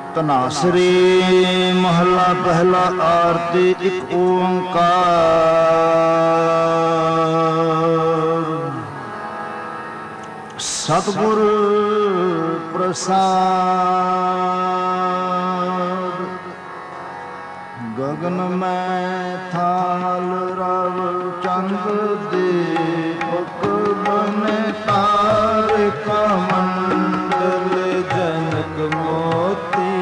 ਧਨਾਸਰੀ ਮਹਲਾ ਪਹਿਲਾ ਆਰਤੀ ਇੱਕ ਓੰਕਾਰ। ਸਤਿਗੁਰ ਪ੍ਰਸਾਦ। ਗਗਨ ਮੈਂ ਥਾਲ ਰਵ ਚੰਦ ਦੀਪਕ ਬਨੇ ਤਾਰਿਕਾ ਮੰਡਲ ਜਨਕ ਮੋਤੀ।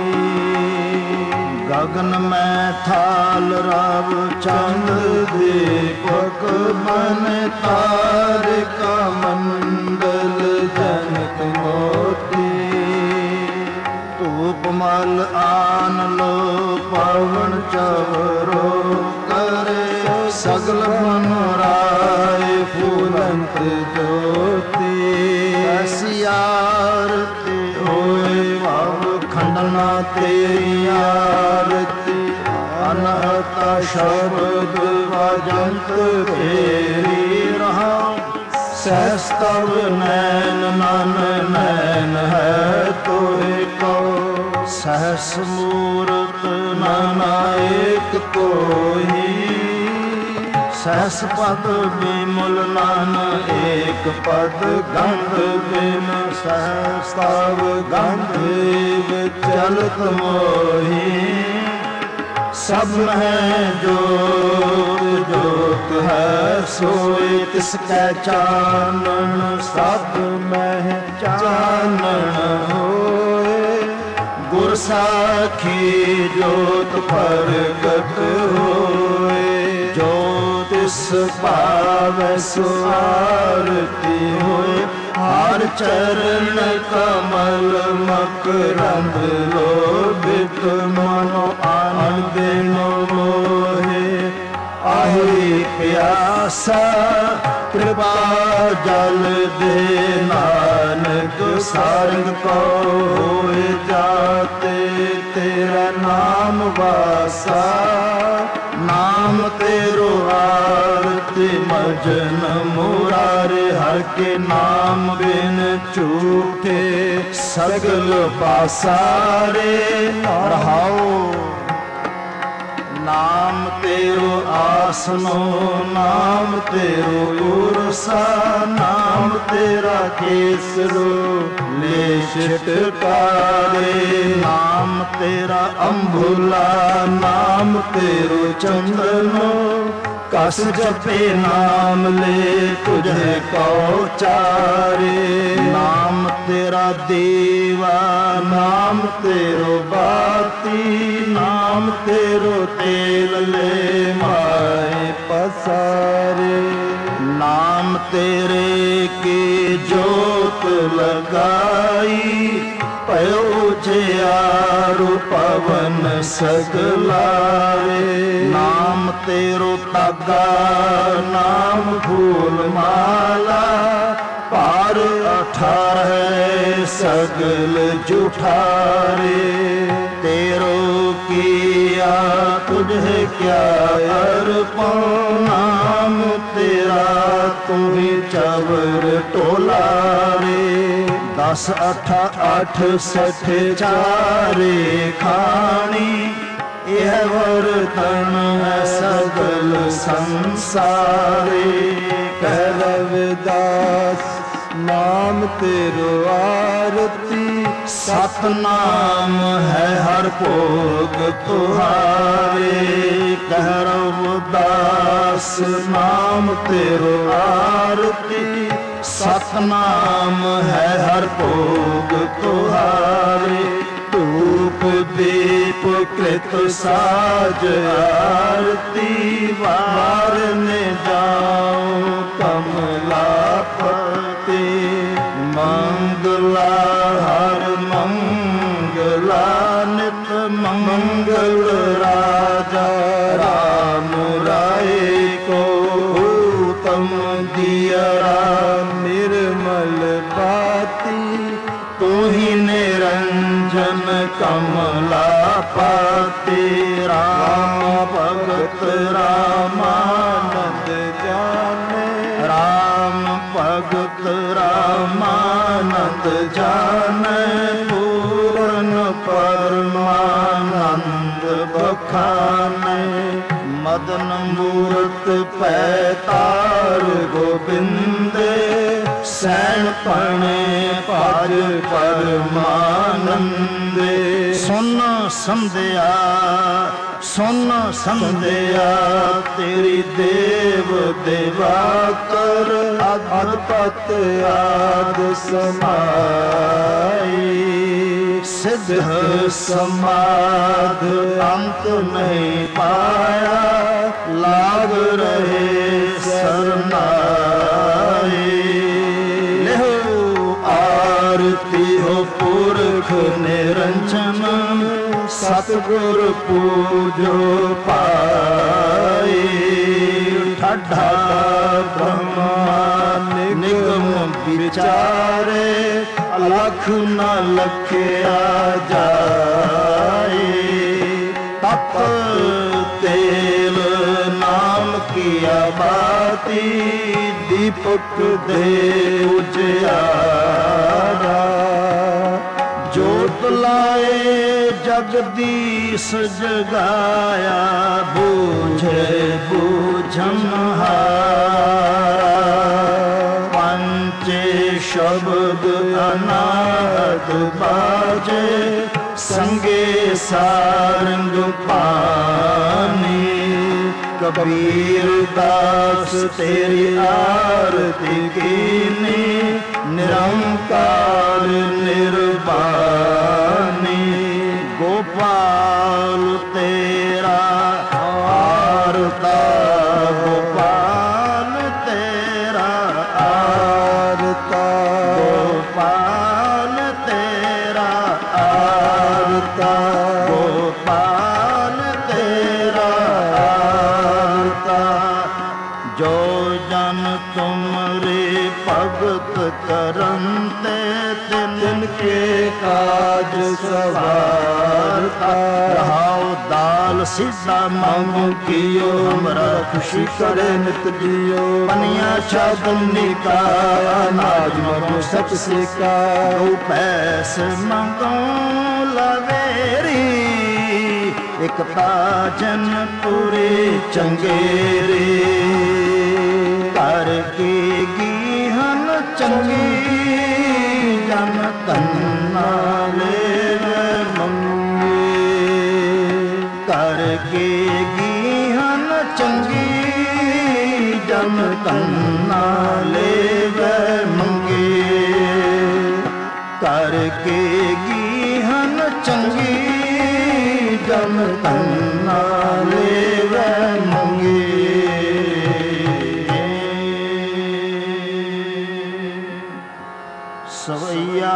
ਗਗਨ ਮੈਂ ਥਾਲ ਰਵ ਚੰਦ ਦੀਪਕ ਬਨੇ ਤਾਰਿਕਾ ਮੰਡਲ ਜਨਕ ਮੋਤੀ। ਧੂਪ ਮਲ ਆਨ ਲੋ ਪਵਨ ਚਵਰੋ ਕਰੇ ਸਗਲ ਮਨੋਰਾਏ ਫੂਲੰਤ ਜੋਤੀ। ਐਸੀ ਆਰਤੀ ਹੋਏ ਭਵ ਖੰਡਨਾ ਤੇਰੀ ਆਰਤੀ। ਅਨਹਤਾ ਸ਼ਬਦ ਵਜੰਤ ਤੇਰੀ ਰਹਾ। ਸਹਿਸ ਤਵ ਨੈਨ ਨਨ ਨੈਨ ਹੈ ਤੋਏ ਕੋ। ਸਹਿਸ ਮੂਰਤ ਨਾਨਕ ਕੋਈ। ਸਹਿਸ ਪਦ ਬਿਮਲ ਨਾਨ ਏਕ ਪਦ ਗੰਧ ਬਿਨ। ਸਹਿਸ ਤਵ ਗੰਧ ਚਲਤ ਮੋਹੀ। ਸਭ ਮਹਿ ਜੋਤ ਜੋਤ ਹੈ ਸੋਇ ਤਿਸ ਕੈ ਚਾਨਣ। ਸਭ ਮਹਿ ਚਾਨਣ ਹੋਏ ਗੁਰ ਸਾਖੀ ਜੋਤ ਪ੍ਰਗਟ ਹੋਏ। ਜੋ ਤਿਸ ਭਾਵੈ ਸੋ ਆਰਤੀ ਹੋਏ। ਹਰ ਚਰਨ ਕਮਲ ਮਕਰੰਦ ਲੋਭਿਤ ਮਨੋ ਆਨੰਦ ਮੋਹੇ। ਆਹੀ ਪਿਆਸਾ ਕਿਰਪਾ ਜਲ ਦੇ ਨਾਨਕ। ਸਾਰੰਗ ਕੋ ਹੋਏ ਜਾਤੇ ਤੇਰਾ ਨਾਮ ਵਾਸਾ। ਨਾਮ ਤੇਰੋ ਆਰਤੀ ਮਜਨ ਮੁਰਾਰੇ। ਹਰ ਕੇ ਨਾਮ ਬਿਨ ਝੂਠੇ ਸਗਲ ਪਾਸਾਰੇ। ਰਹਾਓ ਨਾਮ ਤੇਰੋ ਆਸਨੋ ਨਾਮ ਤੇਰੋ ਉਰਸਾ। ਨਾਮ ਤੇਰਾ ਕੇਸਰੋ ਲੈ ਛਟਕਾਰੇ। ਨਾਮ ਤੇਰਾ ਅੰਬੁਲਾ ਨਾਮ ਤੇਰੋ ਚੰਦਨੋ। ਕਸ ਜਪੇ ਨਾਮ ਲੈ ਤੁਝੇ ਕਉ ਚਾਰੇ। ਨਾਮ ਤੇਰਾ ਦੇਵਾ ਨਾਮ ਤੇਰੋ ਬਾਤੀ। ਨਾਮ ਤੇਰੋ ਤੇਲ ਲੈ ਮਾਏ ਪਸਾਰੇ। ਨਾਮ ਤੇਰੇ ਕੀ ਜੋਤ ਲਗਾਈ। ਪਇਓ ਜਿਆਰੂ ਪਵਨ ਸਗਲਾਰੇ। ਨਾਮ ਤੇਰੋ ਤਾਗਾ ਨਾਮ ਫੂਲ ਮਾਲਾ। ਪਾਰ 18 ਸਗਲ ਜੁਠਾਰੇ। ਤੇਰੋ ਕੀਆ ਤੁਝੇ ਕਿਆ ਅਰਪਉ। ਨਾਮ ਤੇਰਾ ਤੂੰ ਹੀ ਚਵਰ ਟੋਲਾਰੇ। 10 8 68 ਚਾਰੇ ਖਾਣੀ। ਇਹ ਵਰਤਨ ਹੈ ਸਗਲ ਸੰਸਾਰੇ। ਕਹਿ ਰਵਿਦਾਸ ਨਾਮ ਤੇਰੋ ਆਰਤੀ। ਸਤਨਾਮ ਹੈ ਹਰ ਭੋਗ ਤੁਹਾਰੇ। ਕਹਿ ਰਵਿਦਾਸ ਨਾਮ ਤੇਰੋ ਆਰਤੀ। ਸਤਨਾਮ ਹੈ ਹਰ ਭੋਗ ਤੁਹਾਰੇ। ਧੂਪ ਦੀਪ ਕ੍ਰਿਤ ਸਾਜ ਆਰਤੀ। ਵਾਰਨੇ ਜਾਉ ਕਮਲਾ ਪਤੀ। ਮੰਗਲਾ ਹਰ ਮੰਗਲਾ ਨਿਤ ਮੰਗਲ। ਰਾਜਾ ਰਾਮ ਰਾਏ ਕੋ ਹੁਕਮ ਦਿਯਰਾ। ਨਿਰਮਲ ਬਾਤੀ ਤੂੰ ਹੀ ਨਿਰੰਜਨ ਕਮਲਾ ਪਾਤੀ। ਰਾਮ ਭਗਤ ਰਾਮਾਨੰਦ ਜਾਨੇ। ਰਾਮ ਭਗਤ रामानंद जाने पूरन परमानंद बखाने मदन मूरत पैतार गोबिंदे सैन पणे पाज परमानंदे सुन संध्या तेरी देव देवाकर अधपत आद समाई सिद्ध समाध अंत नहीं पाया लाग रहे सरनाई लेहो आरती हो पुरख निरंजन सतगुर पूजो पाए ठाठा ब्रह्मा निगम विचारे अलख न लखया जाए तप तेल नाम किया बाती दीपक दे उजियारा जोत लाए जगदीश जगाया बूझे बूझनहारा पंचे शब्द अनाहत बाजे संगे सारंग पानी कबीर दास तेरी आरती कीनी निरंकार निर्वाणी गोपाल तेरा आरता गोपाल तेरा आरता गोपाल तेरा आरता गोपाल तेरा आरता जो जन तुमरे भगत करंते तिनके काज सवारता रहाओ दाल सीधा मांगो कियो हमरा खुशी करे नित जियो पनिया छाबनी का अनाज मांगो सच से का दो पैसे मांगो लवेरी एक ताजन पूरे चंगेरे कर के गीहन चंगी जन तन्ना ले मंगे कर के गीहन चंगी जन तन्ना ले मंगे कर के गीहन चंगी जन तन्ना ले मंगे सवैया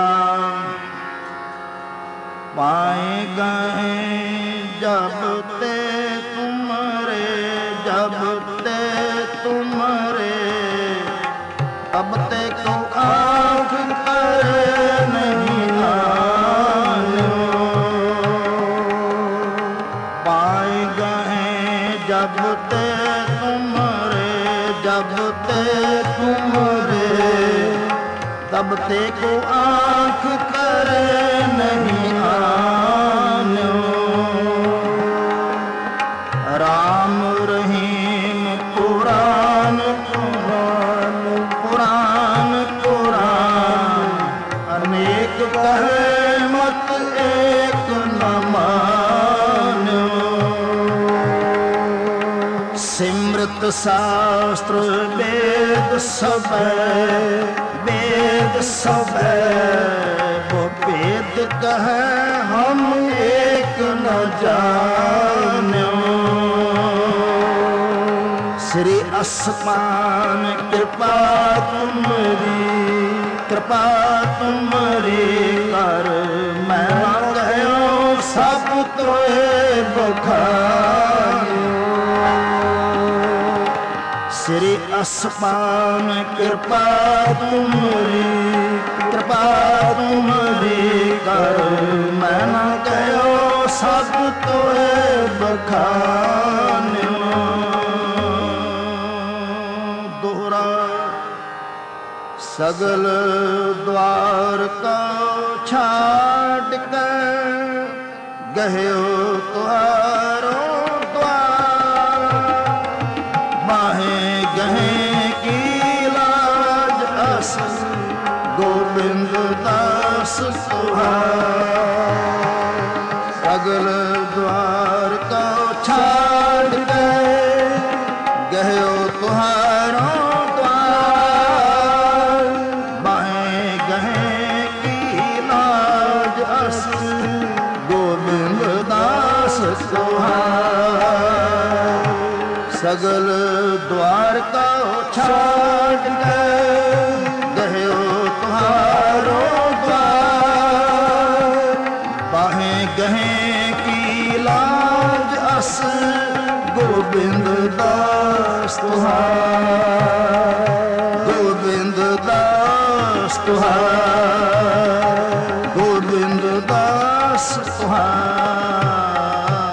पाए गए जब ते तुमरे अब ते को आँख करे नहीं आयो पाए गए जब ते तुमरे तब ते को आँख करे नहीं आनो राम रहीम पुराण अनेक कहे मत एक न मानो सिमृत शास्त्र वेद सब वो वेद कहे हम एक न जानो श्री आसमान कृपा तुमरी कर मैं न कहो सब तोए बखानो श्री आसमान कृपा तुमरी कर मैं न कहो सब तोए बखानो सगल द्वार का छाड़ कर गयो तुहारो द्वार। बाहे गहे की लाज अस गोविंद दास तुहार। सगल द्वार का छाड़ कर गयो तुहारो द्वार। बाहे गहे की लाज अस गोविंद दास तुहार। सगल द्वार का छाड़ कर गयो तुहारो द्वार। बाहे गहे की लाज अस गोविंद दास तुहार। गोविंद दास तुहार। गोविंद दास तुहार।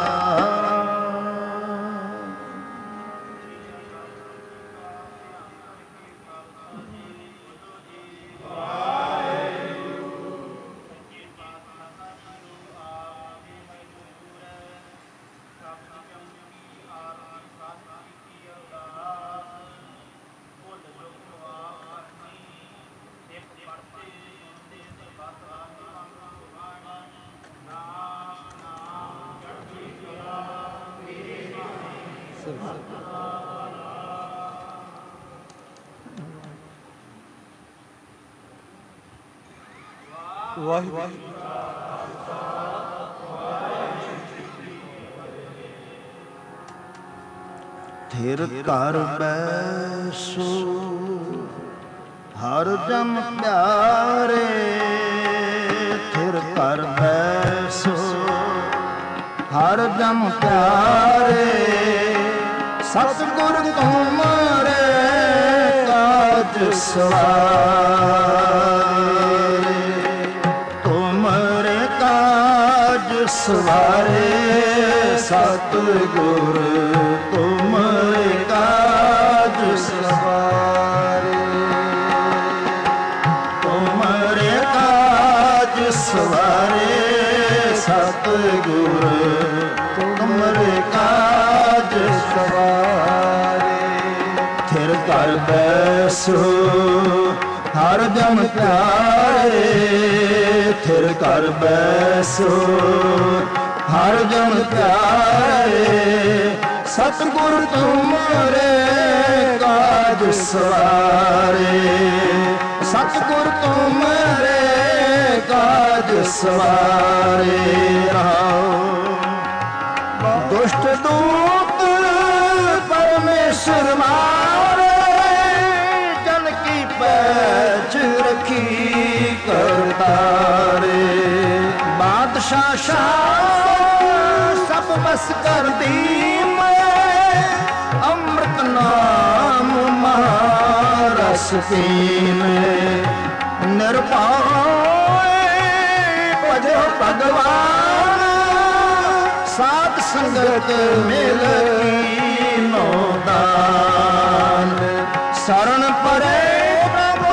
थिर कर बैसो हर जन प्यारे। थिर कर बैसो हर जन प्यारे। सतगुर तुम्हारे काज सवारे। तुम्हारे काज सवारे। सतगुर तुम्हारे काज सवारे। तुम्हारे काज सवारे। सतगुर तुम्हारे काज सवारे। थिर कर बैसो हर जन प्यारे। थिर कर बैसो हर जन प्यारे। सतगुर तुम्हारे काज सवारे। सतगुर तुम्हारे काज सवारे। रहो दुष्ट दूत परमेश्वर मारे। जन की पैच रखी करतारे। बादशाह शाह सब बस कर दी मैं। अमृत नाम महारस पीने। निर्भय भजो भगवान। साध संगत मिल कीनो दान। शरण परे प्रभु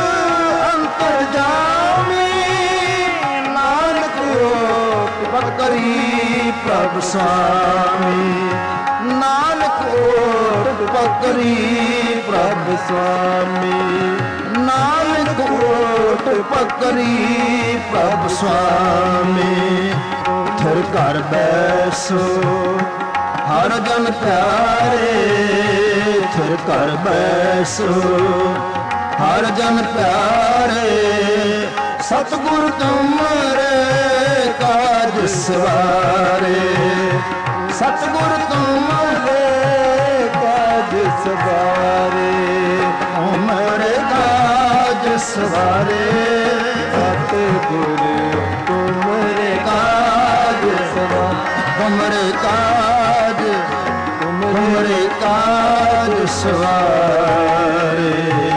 अंतर्जामी। नानक ओट करी प्रभु स्वामी। नानक ओट पकरी प्रभु स्वामी। नानक ओट पकरी प्रभु स्वामी। थिर कर बैसो हर जन प्यारे। थिर कर बैसो हर जन प्यारे। सतगुर तुम्हारे काज सवारे। सतगुर तुम्हारे काज सवारे। तुम्हारे काज सवारे। सतगुर तुम्हारे काज सवारे। तुम्हारे काज तुम्हारे काज सवारे।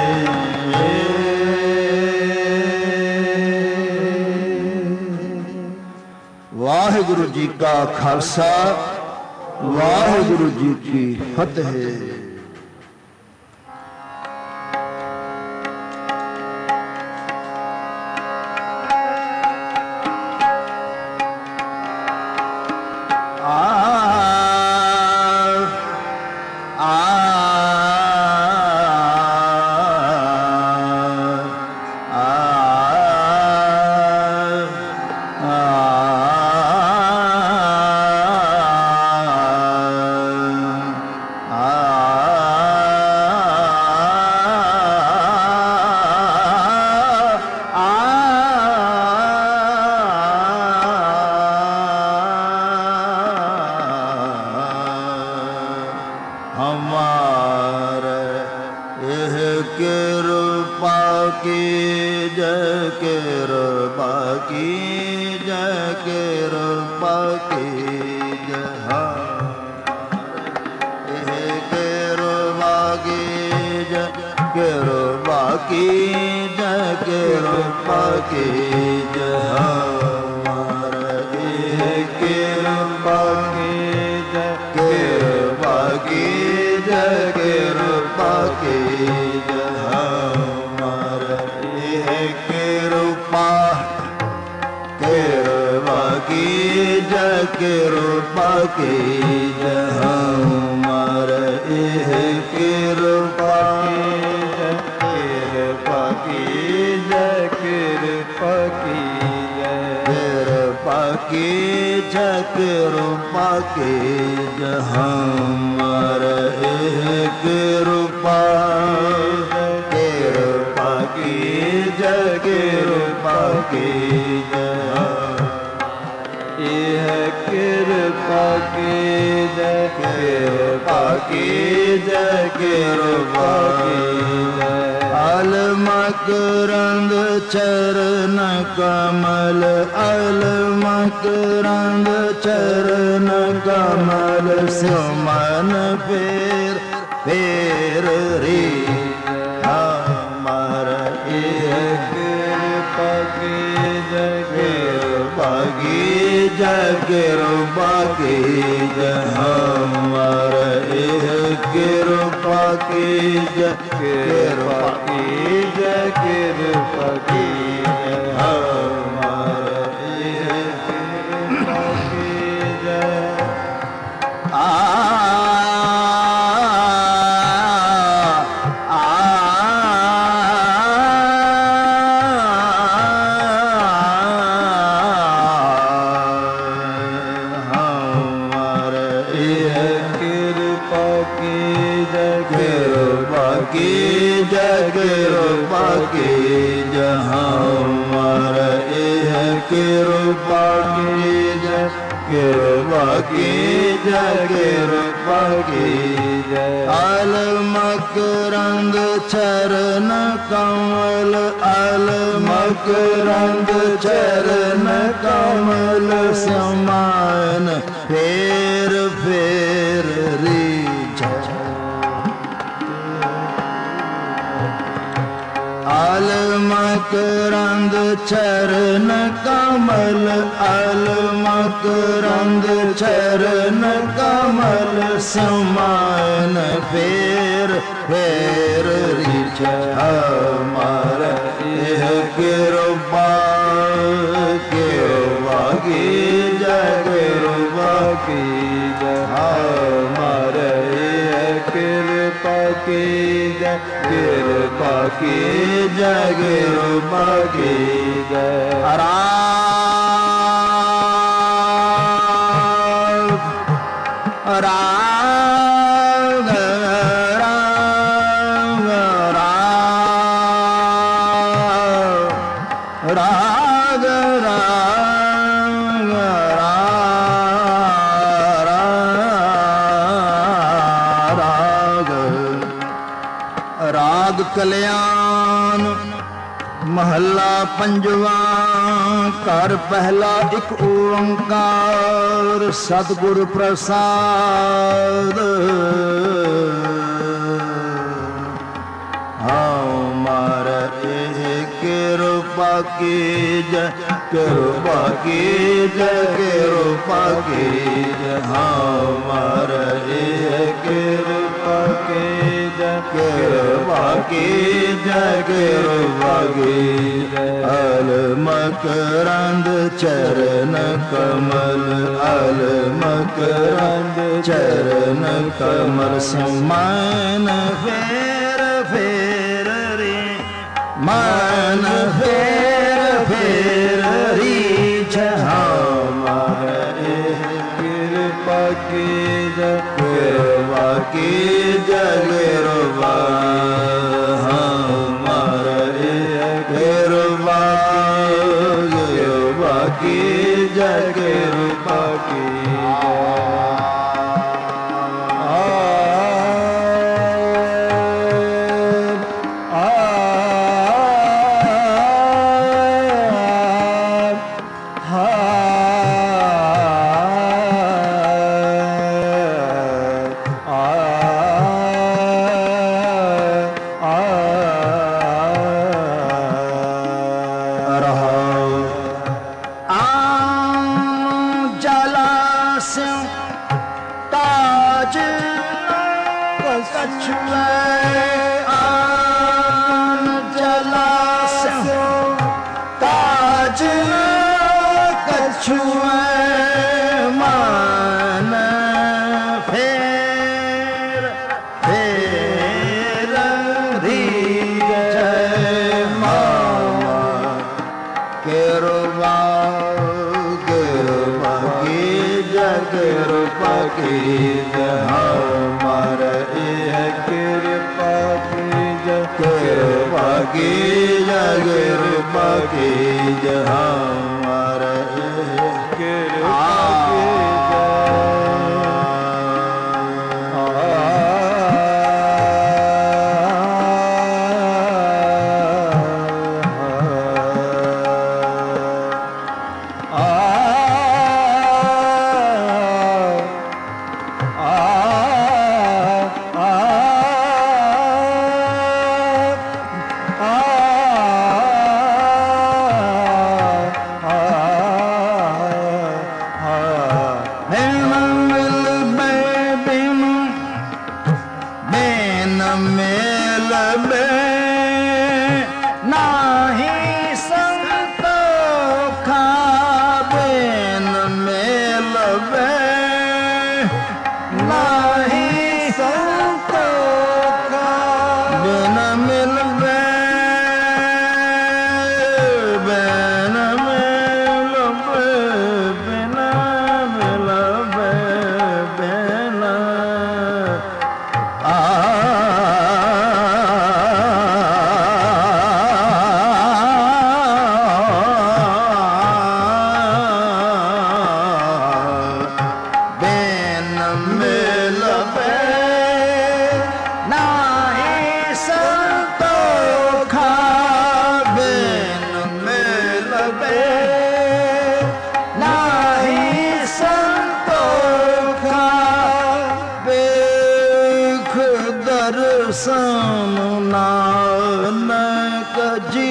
वाहिगुरु जी का खालसा वाहिगुरु जी की फतेह। जय कृपा की जय कृपा की जय कृपा की जय कृपा की जय कृपा की जय कृपा की जय कृपा की जय कृपा की जय हमारे कृपा कृपा की जय कृपा की जय हमारे कृपा की जय कृपा की जय कृपा की जय कृपा की जय हमारे कृपा कृपा की जय कृपा की जय कृपा की जय कृपा की जय कृपा की जय अलमकरंद चरण कमल अलमकरंद चरण कमल सुमन फेर फेर रे हमारा कृपा की जय कृपा की जय कृपा की जय हमारा कृपा की जय कृपा की जय कृपा की जय हमारा कृपा की जय जय कृपा की जय हमारा कृपा की जय कृपा की जय कृपा की जय अलमकरंद चरण कमल अलमकरंद चरण कमल समान फेर फेर री अलमकरंद चरण कमल अलमकरंद चरण कमल समान फेर फेर रिच हमारा कृपा कृपा की जय कृपा की जय हमारा कृपा की जय कृपा की जय कृपा की जय राग राग राग राग राग राग कल्याण महला पंजवा कर पहला एक ओंकार सतगुरु प्रसाद हमारा कृपा की जय कृपा की जय कृपा की जय हमारा कृपा की जय कृपा की जय कृपा की अलमकरंद चरण कमल अलमकरंद चरण कमल समान फेर फेर रे मान फेर फेर री हमारा कृपा की जय कृपा की जय कृपा हमारा कृपा कृपा की जय कृपा की छुए मन फेर फेर धीरज मामा कृपा कृपा कीज कृपा कीज हमार कृपा कीज कृपा कीज कृपा कीज हमार नानक जी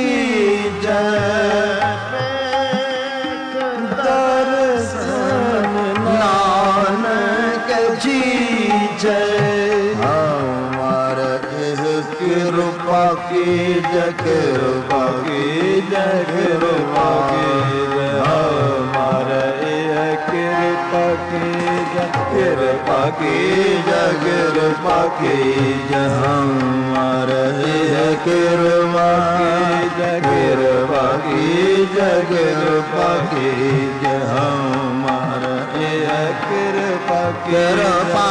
जय दर्शन नानक जी जय हमार कृपा की जय कृपा की जय कृपा की जय हमार कृपा की जय कृपा की जय कृपा की जय हमार कृपा की जय कृपा की जय हमार कृपा कृपा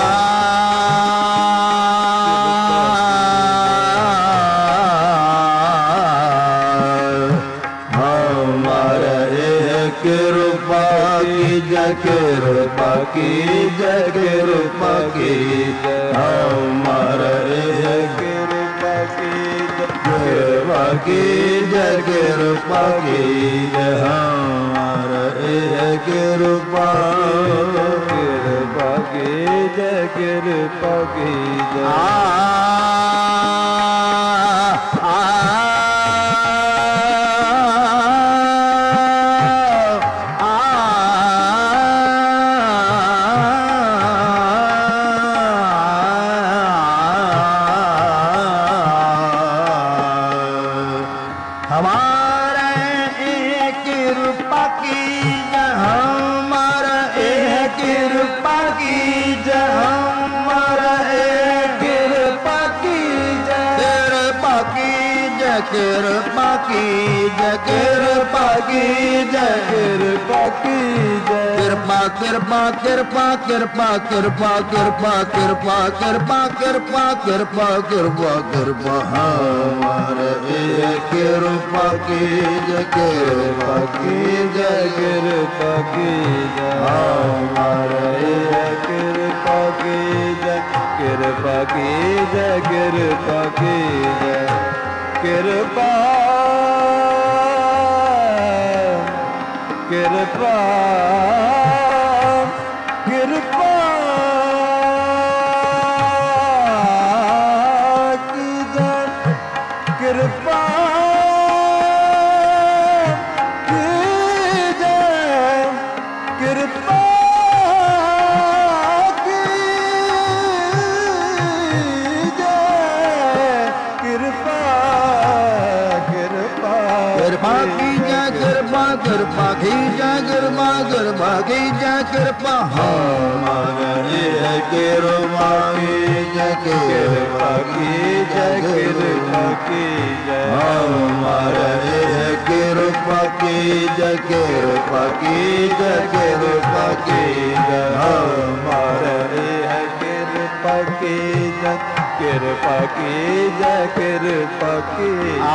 कृपा की जय कृपा की जय कृपा की जय हमार कृपा की कृपा की जय कृपा की जय हमार कृपा कृपा की जय कृपा की जय कृपा की जय कृपा की जय कृपा की जय कृपा कृपा कृपा कृपा कृपा कृपा कृपा कृपा कृपा कृपा कृपा कृपा हमारे कृपा की जय कृपा की जय कृपा की जय हमारे कृपा की जय कृपा की जय कृपा की जय कृपा कृपा कृपा की जय कृपा की जय कृपा कृपा की जय कृपा कृपा कीजै कृपा कृपा कीजै कृपा हमारे कृपा कीजै कृपा कीजै कृपा कीजै हमारे कृपा कीजै कृपा कीजै कृपा कीजै हमारे कृपा कीजै कृपा कीजै कृपा कीजै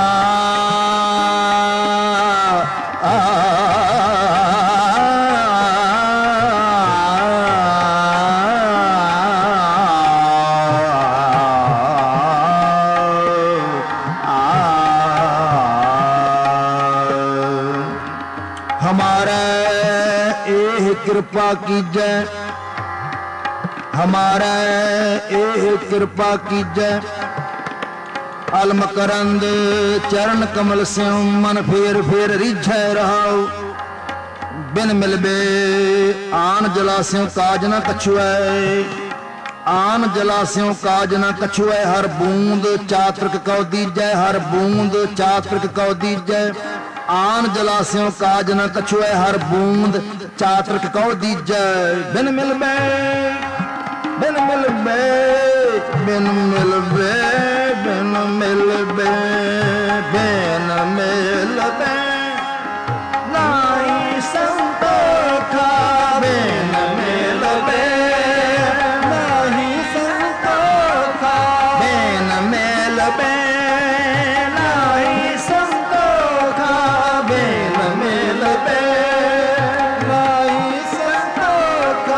हमारे एह कृपा कीजै हमारे एह कृपा कीजै अलम करंद चरण कमल से मन फेर फेर रिझै रहाओ बिन मिलबे आन जलास्यों काज न कछुए आन जलास्यों काज न कछुए हर बूंद चातृक कौ दीजै हर बूंद चातृक कौ दीजै आन जलास्यों काज न कछुए हर बूंद चातृक कौ दीजै बिन मिलबे बिन मिलबे बिन मिलबे बिन मिलबे बिन मिलबे नाई संतोखा बिन मिलबे नाई संतोखा बिन मिलबे नाई संतोखा बिन मिलबे नाई संतोखा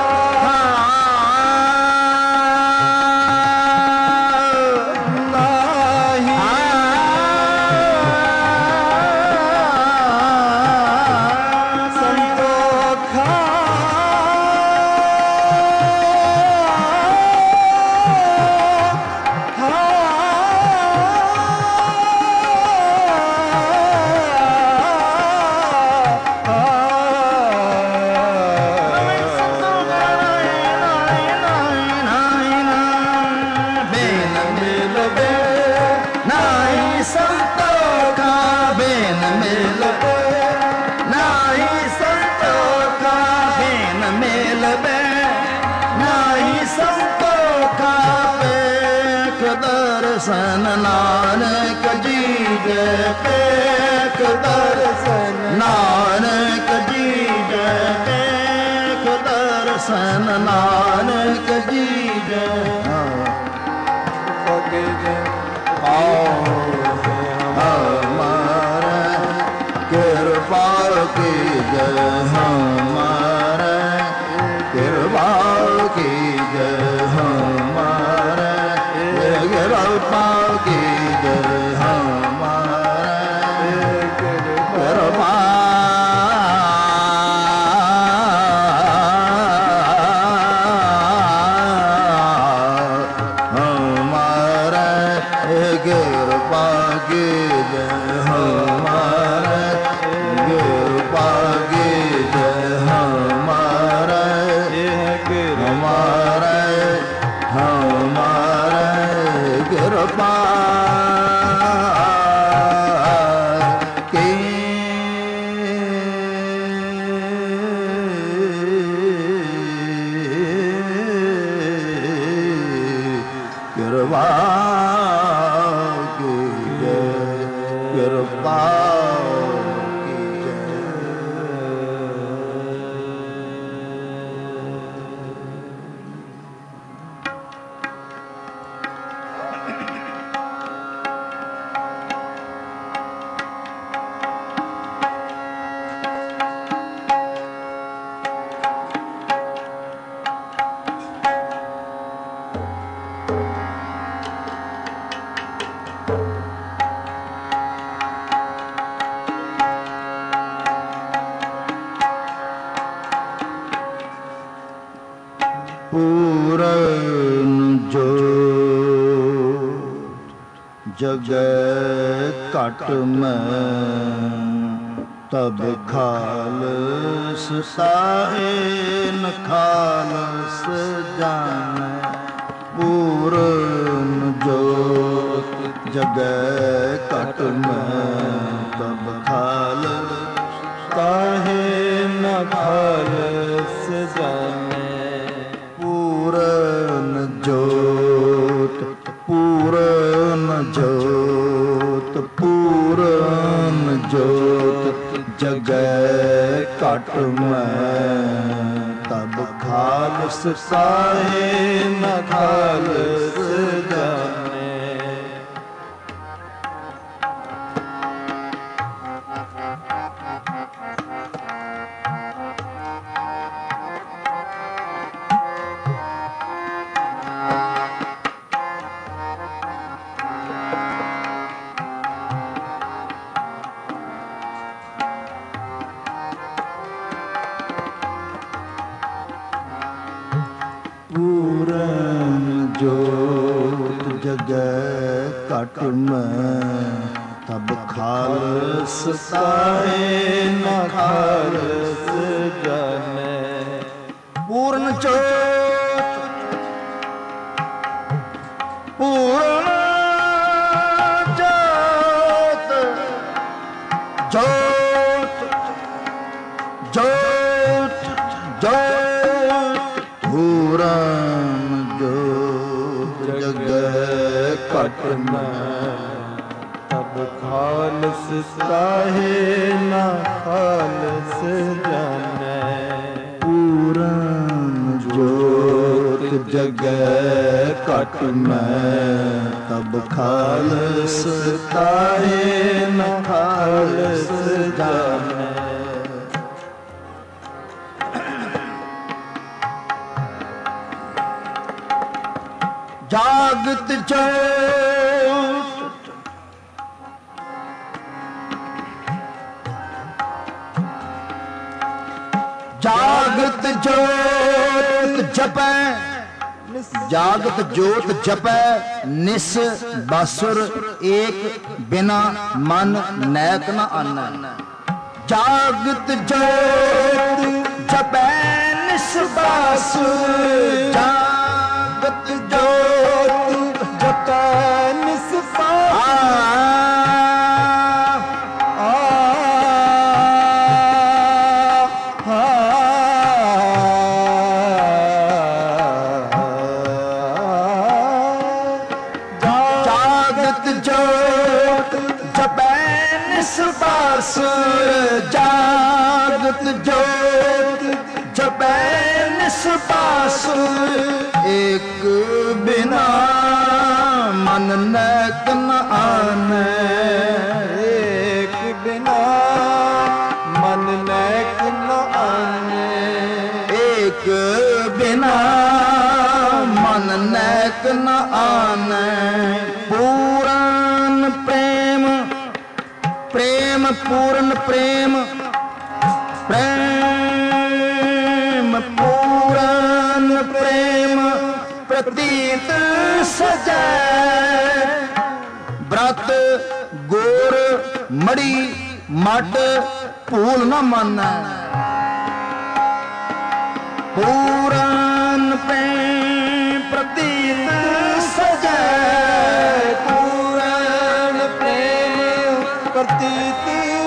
दर्शन नानक जी जय पेख दर्शन नानक जी जय पेख दर्शन नानक जी जय हमारे कृपा की जय हमारे कृपा की जय हमारे कृपा की जय हमारे कृपा हमारे कृपा की जय हमारे कृपा की जय हमारे हमारे कृपा की कृपा की जय कृपा की जय पूरन जो जग कट में तब खालस साहिन खालस जाने पूरन जो जग कट में तब खालस ਖਾਲਸ ਜਾਣੈ। ਪੂਰਨ ਜੋਤ ਪੂਰਨ ਜੋਤ ਪੂਰਨ ਜੋਤ ਜਗੈ ਘਟ ਮੈਂ ਤਬ ਖਾਲਸ ਸਾਹੇ ਨ ਖਾਲਸ ਜਾਣੈ। ਪੂਰਨ ਜੋਤ ਜਗੈ ਘਟ ਮੈਂ ਤਬ ਖਾਲਸ ਸਾਹੇ ਨ ਖਾਲਸ ਜਾਣੈ। ਪੂਰਨ ਜੋਤ ਪੂਰਨ ਜੋਤ ਜੋਤ ਜੋਤ ਜੋਤ ਪੂਰਨ ਜੋਤ ਜਗੈ ਘਟ ਮੈਂ ਤਬ ਖਾਲਸ ਸਾਹੇ ਨ ਖਾਲਸ ਜਾਣੈ। ਪੂਰਨ ਜੋਤ ਜਗੈ ਘਟ ਮੈਂ ਤਬ ਖਾਲਸ ਤਾਹੇ ਨ ਖਾਲਸ ਜਾਣੈ। ਜਾਗਤ ਜੋਤ ਜਾਗਤ ਜੋਤ ਜਪੈ ਜਾਗਤ ਜੋਤ ਜਪੈ ਨਿਸ ਬਾਸੁਰ ਏਕ ਬਿਨਾ ਮਨ ਨੈਕ ਨ ਆਨੈ। ਜਾਗਤ ਜੋਤ ਜਪੈ ਨਿਸ ਬਾਸੁਰ ਜਾਗਤ ਜੋਤ ਜਪੈ ਨਿਸ ਬਾਸੁਰ ਜਾਗਤ ਜੋਤ ਜਪੈ ਨਿਸ ਬਾਸੁਰ ਏਕ ਬਿਨਾ ਮਨ ਨੈਕ ਨ ਆਨੈ। ਏਕ ਬਿਨਾ ਮਨ ਨੈਕ ਨ ਆਨੈ। ਏਕ ਬਿਨਾ ਮਨ ਨੈਕ ਨ ਆਨੈ। ਪੂਰਨ ਪ੍ਰੇਮ ਪ੍ਰੇਮ ਪੂਰਨ ਪ੍ਰੇਮ ਪ੍ਰੇਮ ਪੂਰਨ ਪ੍ਰੇਮ ਪ੍ਰਤੀਤ ਸਜੈ। ਬ੍ਰਤ ਗੋਰ ਮੜੀ ਮਟ ਭੂਲ ਨ ਮਾਨੈ। ਪੂਰਨ ਪ੍ਰੇਮ ਪ੍ਰਤੀਤ ਸਜੈ। ਪੂਰਨ ਪ੍ਰੇਮ ਪ੍ਰਤੀਤ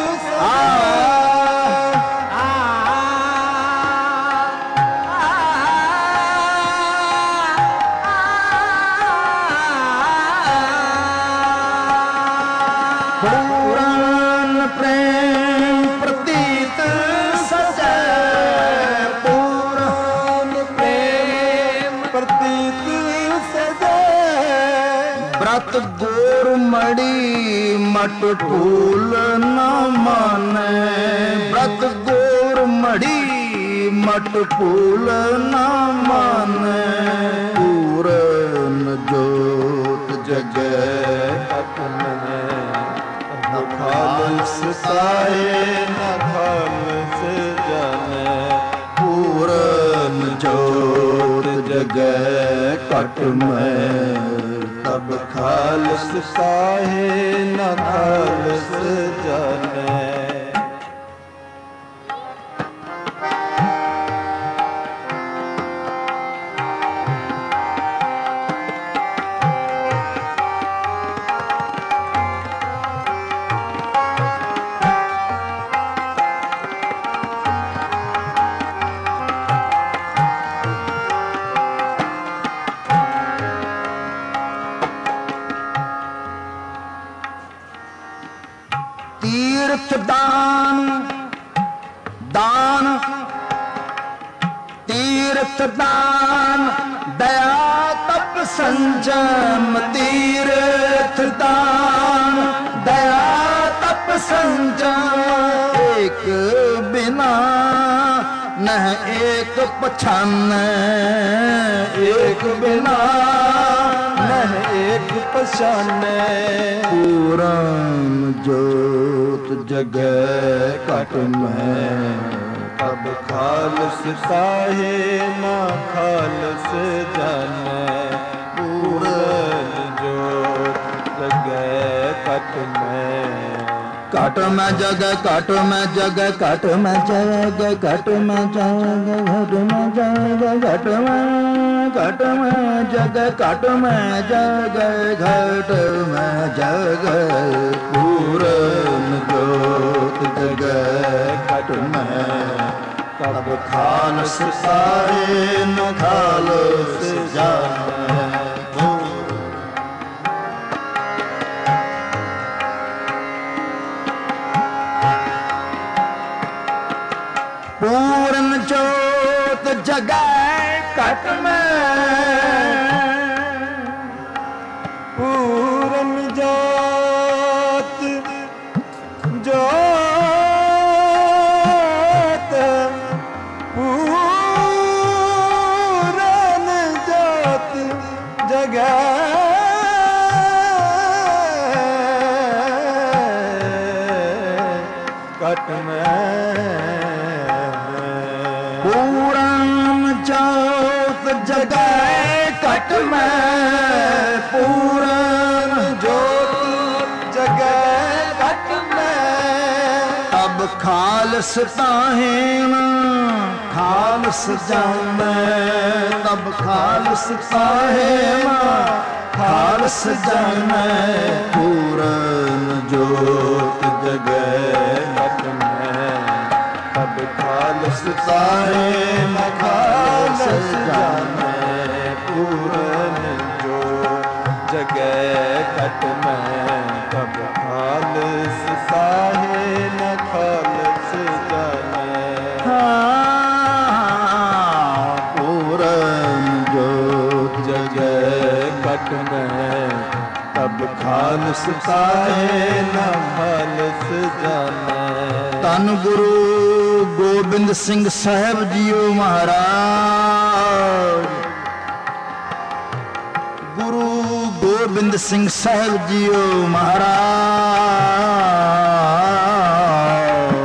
ਪੂਰਨ ਪ੍ਰੇਮ ਪ੍ਰਤੀਤ ਸਜੈ। ਪੂਰਨ ਪ੍ਰੇਮ ਪ੍ਰਤੀਤ ਸਜੈ। ਬ੍ਰਤ ਗੋਰ ਮੜੀ ਮਟ ਭੂਲ ਨ ਮਾਨੈ। ਬ੍ਰਤ ਗੋਰ ਮੜੀ ਮਟ ਭੂਲ ਨ ਮਾਨੈ। ਪੂਰਨ ਜੋਤ ਜਗੈ ਘਟ ਮੈਂ ਨ ਖਾਲਸ ਸਾਹੇ ਨ ਖਾਲਸ ਜਾਣੈ। ਪੂਰਨ ਜੋਤ ਜਗੈ ਘਟ ਮੈਂ ਤਬ ਖਾਲਸ ਸਾਹੇ ਨ ਖਾਲਸ ਜਾਣੈ। ਤੀਰਥ ਦਾਨ ਦਇਆ ਤਪ ਸੰਜਮ ਤੀਰਥ ਦਾਨ ਦਇਆ ਤਪ ਸੰਜਮ ਏਕ ਬਿਨਾ ਨਹ ਏਕ ਪਛਾਨੈ ਏਕ ਬਿਨਾ ਨਹ ਏਕ ਪਛਾਨੈ ਪੂਰਨ ਜੋਤ ਜਗੈ ਘਟ ਮੈਂ ਤਬ ਖਾਲਸ ਸਾਹੇ ਨਾ ਖਾਲਸ ਜਾਣੈ ਪੂਰਨ ਜੋਤ ਜਗੈ ਘਟ ਮੈਂ ਘਟ ਮੈਂ ਜਗ ਘਟ ਮੈਂ ਜਗ ਘਟ ਮੈਂ ਜਗ ਘਟ ਮੈਂ ਜਗ ਘਟ ਮੈਂ ਜਗ ਘਟ ਮੈਂ ਘਟ ਮੈਂ ਜਗ ਘਟ ਮੈਂ ਜਗ ਘਟ ਮੈਂ ਜਗ ਪੂਰਨ ਜੋਤ ਜਗ ਘਟ ਮੈਂ ਤਬ ਖਾਲਸ ਸਾਰੇ ਨ ਖਾਲਸ ਜਾਣੈ ਪੂਰਨ ਜੋਤ ਜਗੈ ਘਟ ਮੈਂ ਪੂਰਨ ਜੋਤ ਜੋਤ ਪੂਰਨ ਜੋਤ ਜਗੈ ਘਟ ਮੈਂ ਪੂਰਨ ਜੋਤ ਜਗੈ ਘਟ ਮੈਂ ਪੂਰਨ ਜੋਤ ਜਗੈ ਘਟ ਮੈਂ ਤਬ ਖਾਲਸ ਤਾਹੇਨ ਖਾਲਸ ਜਾਣੈ ਤਬ ਖਾਲਸ ਤਾਹੇਨ ਖਾਲਸ ਜਾਣੈ ਪੂਰਨ ਜੋਤ ਜਗੈ ਘਟ ਮੈਂ ਤਬ ਖਾਲਸ ਤਾਹੇ ਨ ਖਾਲਸ ਜਾਣੈ ਪੂਰਨ ਜੋ ਜਗੈ ਘਟ ਮੈਂ ਤਬ ਖਾਲਸ ਤਾਹੇ ਨ ਖਾਲਸ ਜਾਣੈ ਪੂਰਨ ਜੋਤ ਜਗੈ ਘਟ ਮੈਂ ਤਬ ਖਾਲਸ ਤਾਹੇ ਨ ਖਾਲਸ ਜਾਣੈ ਧੰਨ ਗੁਰੂ ਗੋਬਿੰਦ ਸਿੰਘ ਸਾਹਿਬ ਜੀਓ ਮਹਾਰਾਜ ਗੁਰੂ ਗੋਬਿੰਦ ਸਿੰਘ ਸਾਹਿਬ ਜੀਓ ਮਹਾਰਾਜ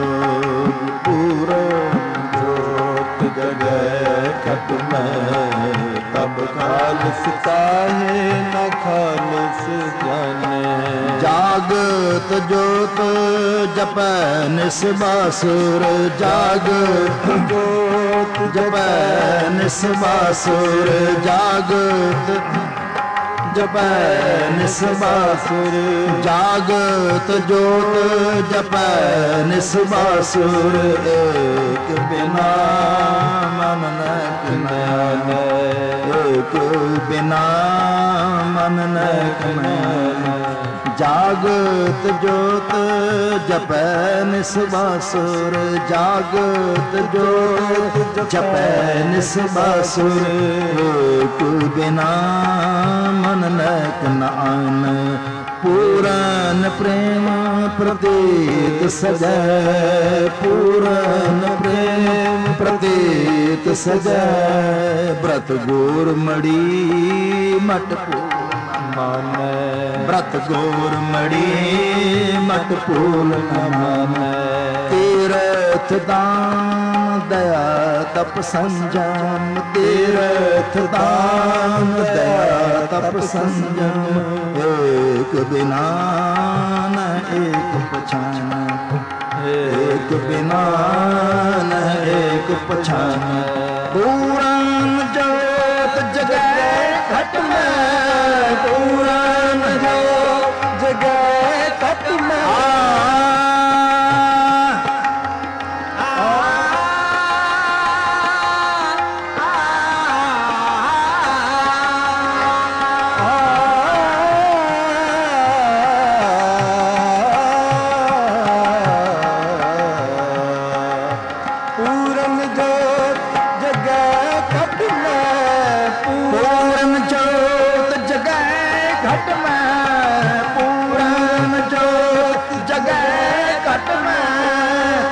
ਪੂਰਨ ਜੋਤ ਜਗੈ ਘਟ ਮੈਂ ਤਬ ਖਾਲਸ ਤਾਹੇ ਨ ਖਾਲਸ ਜਾਣੈ ਜਾਗਤ ਜੋਤ ਜਪੈ ਨਿਸਬਾਸੁਰ ਜਾਗਤ ਜੋਤ ਜਪੈ ਨਿਸਬਾਸੁਰ ਜਾਗਤ ਜਪੈ ਨਿਸਬਾਸੁਰ ਜਾਗਤ ਜੋਤ ਜਪੈ ਨਿਸਬਾਸੁਰ ਏਕ ਬਿਨਾ ਮਨ ਨ ਕਿਨਾਨੈ ਏਕ ਬਿਨਾ ਮਨ ਨ ਕਿਨਾਨੈ ਜਾਗਤ ਜੋਤ ਜਪੈ ਨਿਸਬਾਸੁਰ ਜਾਗਤ ਜੋਤ ਜਪੈ ਨਿਸਬਾਸੁਰ ਏਕ ਬਿਨਾ ਮਨ ਨੈਕ ਨਾਨ ਪੂਰਨ ਪ੍ਰੇਮ ਪ੍ਰਤੀਤ ਸਜੈ ਪੂਰਨ ਪ੍ਰੇਮ ਪ੍ਰਤੀਤ ਸਜੈ ਬ੍ਰਤ ਗੋਰ ਮੜੀ ਮਟ ਮਾਨੈ ਬ੍ਰਤ ਗੋਰ ਮੜੀ ਮਟ ਪੂਲ ਮਾਨੈ ਤੀਰਥ ਦਾਨ ਦਇਆ ਤਪ ਸੰਜਮ ਤੀਰਥ ਦਾਨ ਦਇਆ ਤਪ ਸੰਜਮ ਏਕ ਬਿਨਾ ਨ ਏਕ ਪਛਾਨ ਏਕ ਬਿਨਾ ਨ ਏਕ ਪਛਾਨ ਪੂਰਨ ਜੋਤ ਜਗੈ ਘਟ ਮੈਂ ਪੂਰਨ ਜੋਤ ਜਗੈ ਘਟ ਮੈਂ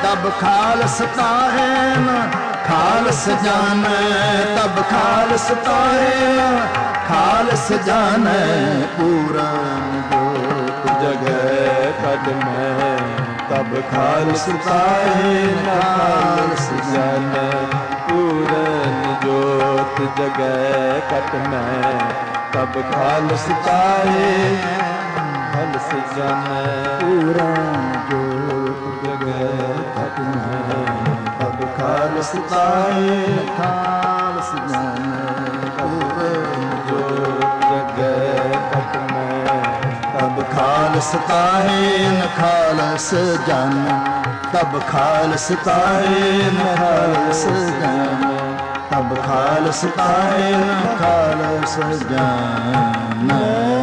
तब खालस ताहे न खालस जाने, तब खालस ताहे न खालस जाने। पूरन जोत जगह कट में तब खालस ताहे न खालस जाने। पूरन जोत जगह कट में तब खालस ताहे खालस जाने। पूरन जोत जगह कट में तब खालस ताहे न खालस जाने। पूरन जोत जगह कट में तब खालस ताहे न खालस जाने। तब खालस ताहे न खालस जाने। तब खालस ताहे न खालस जाने।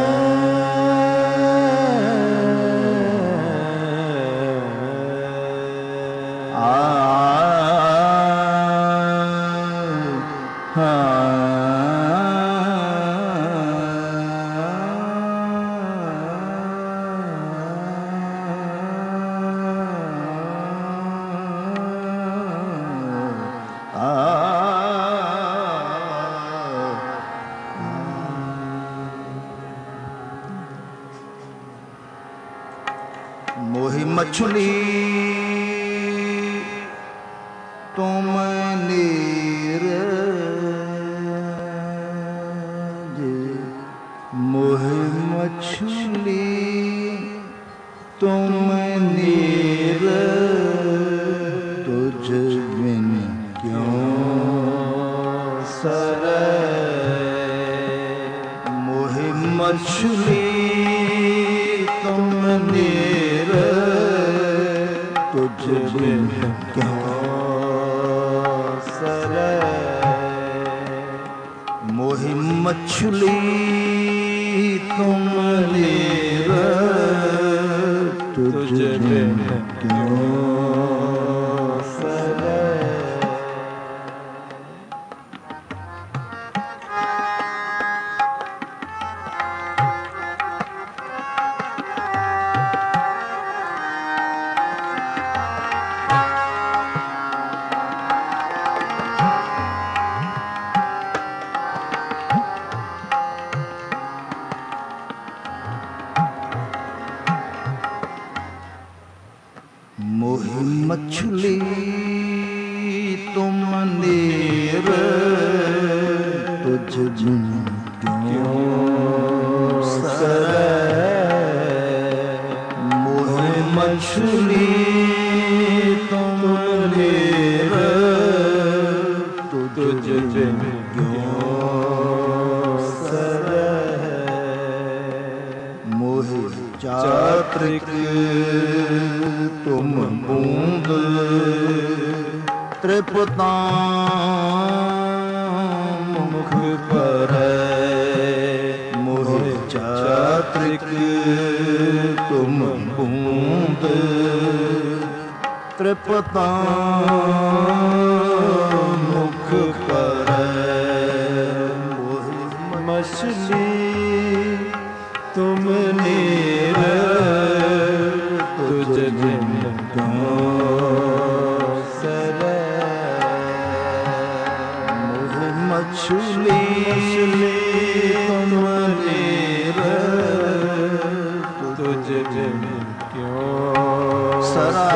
मोहि मछली तुम नीर मोहि मछली तुम नीर। तुझ बिन क्यों सरे मोहि मछली तुम नीर। तुझ बिन क्यों सरे मोहि मछली तुम नीर। तुझ बिन क्यों सरे। मोहि मछली तुम नीर। तुझ बिन क्यों सरे मोहि मछली तुम नीर। तुझ बिन क्यों सरे मोहि चात्रिक तुम बूंद। त्रिपुता मुख पर मोहि चात्रिक तुम बूंद। त्रिपुता मुख पर मोहि मछली तुम नीर। तुझ बिन क्यों सरे मोहि मछली तुम नीर। तुझ बिन क्यों सरे।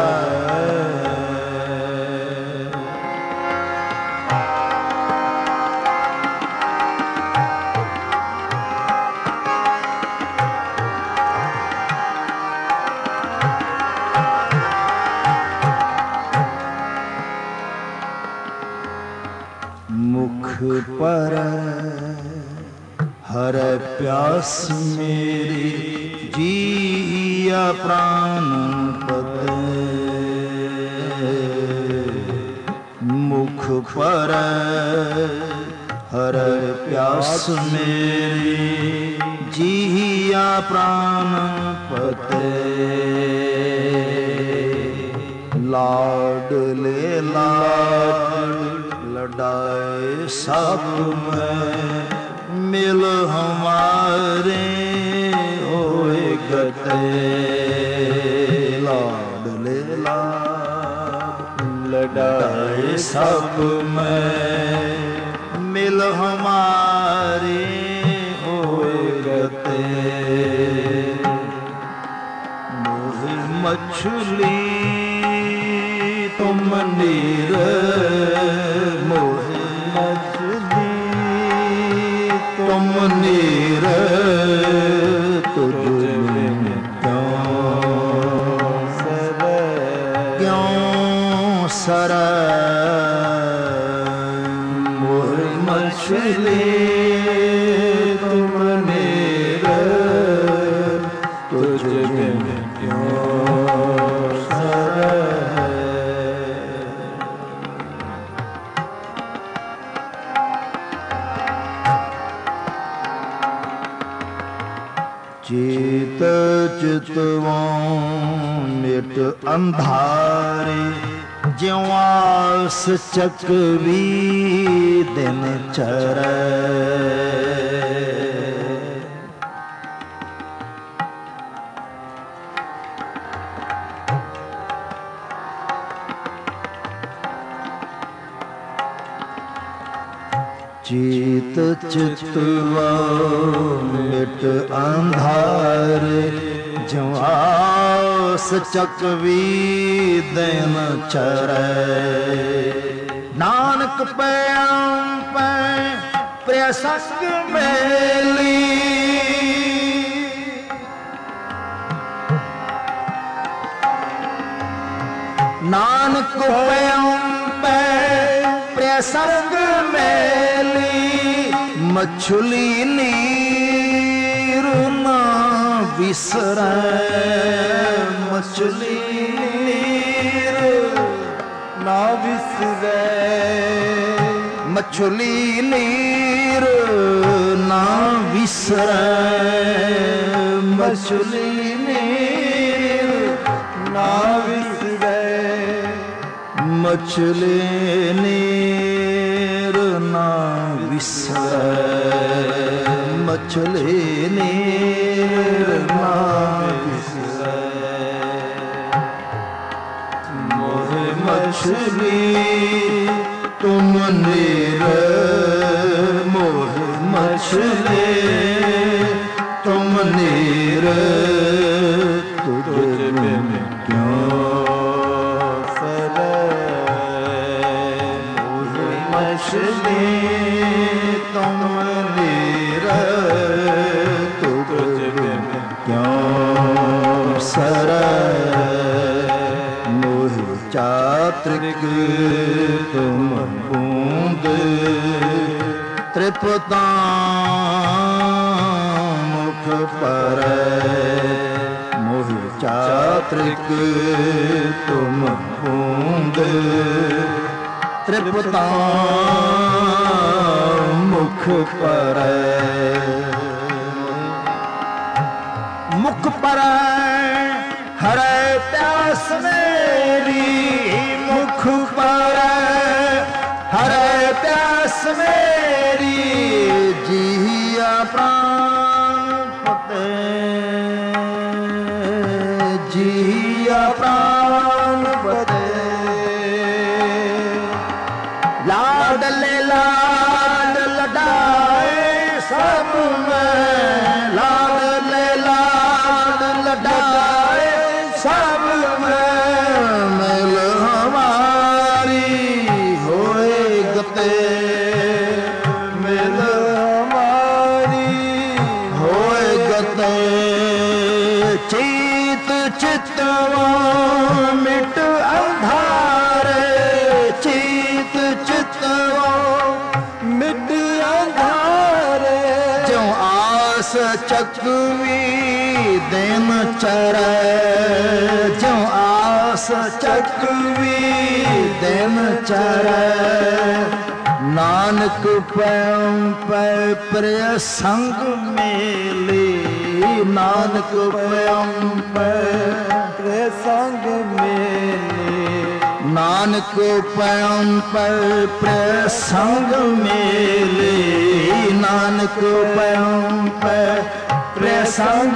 मुख पर हर प्यास मेरी जिया प्राण पते। मुख पर हर प्यास मेरी जिया प्राण पते। लाडले लाड लडाए सब में मिल हमारे होए गते। लाडले लाड लड़ाए सब में मिल हमारे होए गते मोह मछली तुम नीर मोह मछली तुम नीर तुझ में क्यों सर मोह मछली तुम नीर तुझ में क्यों सर चेत चितवां मिट अंधारे ज्यों आस चकवी दिन चरै चेत चितवा मिट अंधार ज्यों आस चकवी दिन चरै नानक पैम पै प्रसंग मेली नानक पैम पै प्रसंग मेली मछली नीर ना विसरै मछली नीर ना विसरै मछली नीर ना विसरै मछली नीर ना विसरै मछली नीर ना विसरै मछली नीर ना विसरै मोह मछली तुम नीर मोह मछली तुम नीर तुझ में क्यों मछली तुम नीर तुझ में क्यों सरै मोह चात्रिक तुम बूंद तृप्ता मुख परै मोह चात्रिक तुम बूंद तृप्ता मुख परै मुख परै हरै प्यास मेरी मुख परै हरै प्यास मेरी जिया प्राण पते जिया प्राण पते लाडले लाड लडाए सब में लाडले लाड लडाए सब में मिल हमारी होए गते मिल हमारी होए गते चेत चितवा मिट अंधारे चेत चितवा मिट अंधारे ज्यों आस चकवी दिन चरै ज्यों आस चकवी दिन चरै नानक पैम पै प्रसंग मेले नानक पैम पै प्रसंग मेले नानक पैम पै प्रसंग मेले नानक पैम पै प्रसंग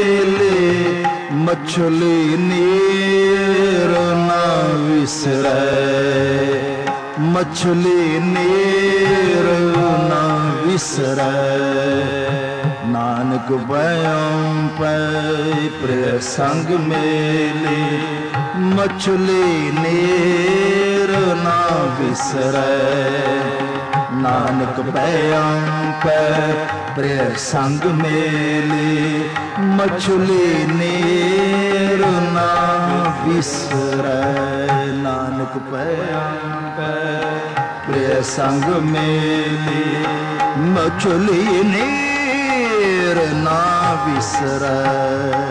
मेले मछली नीर ना विसरै मछली नीर न विसरै, नानक बयम पै प्रिय संग मेली, मछली नीर न विसरै, नानक बयम पै प्रिय संग मेली, मछली नीर न विसरै, नानक बयम पै प्रिय संग मेली, मछली नीर ना विसरै।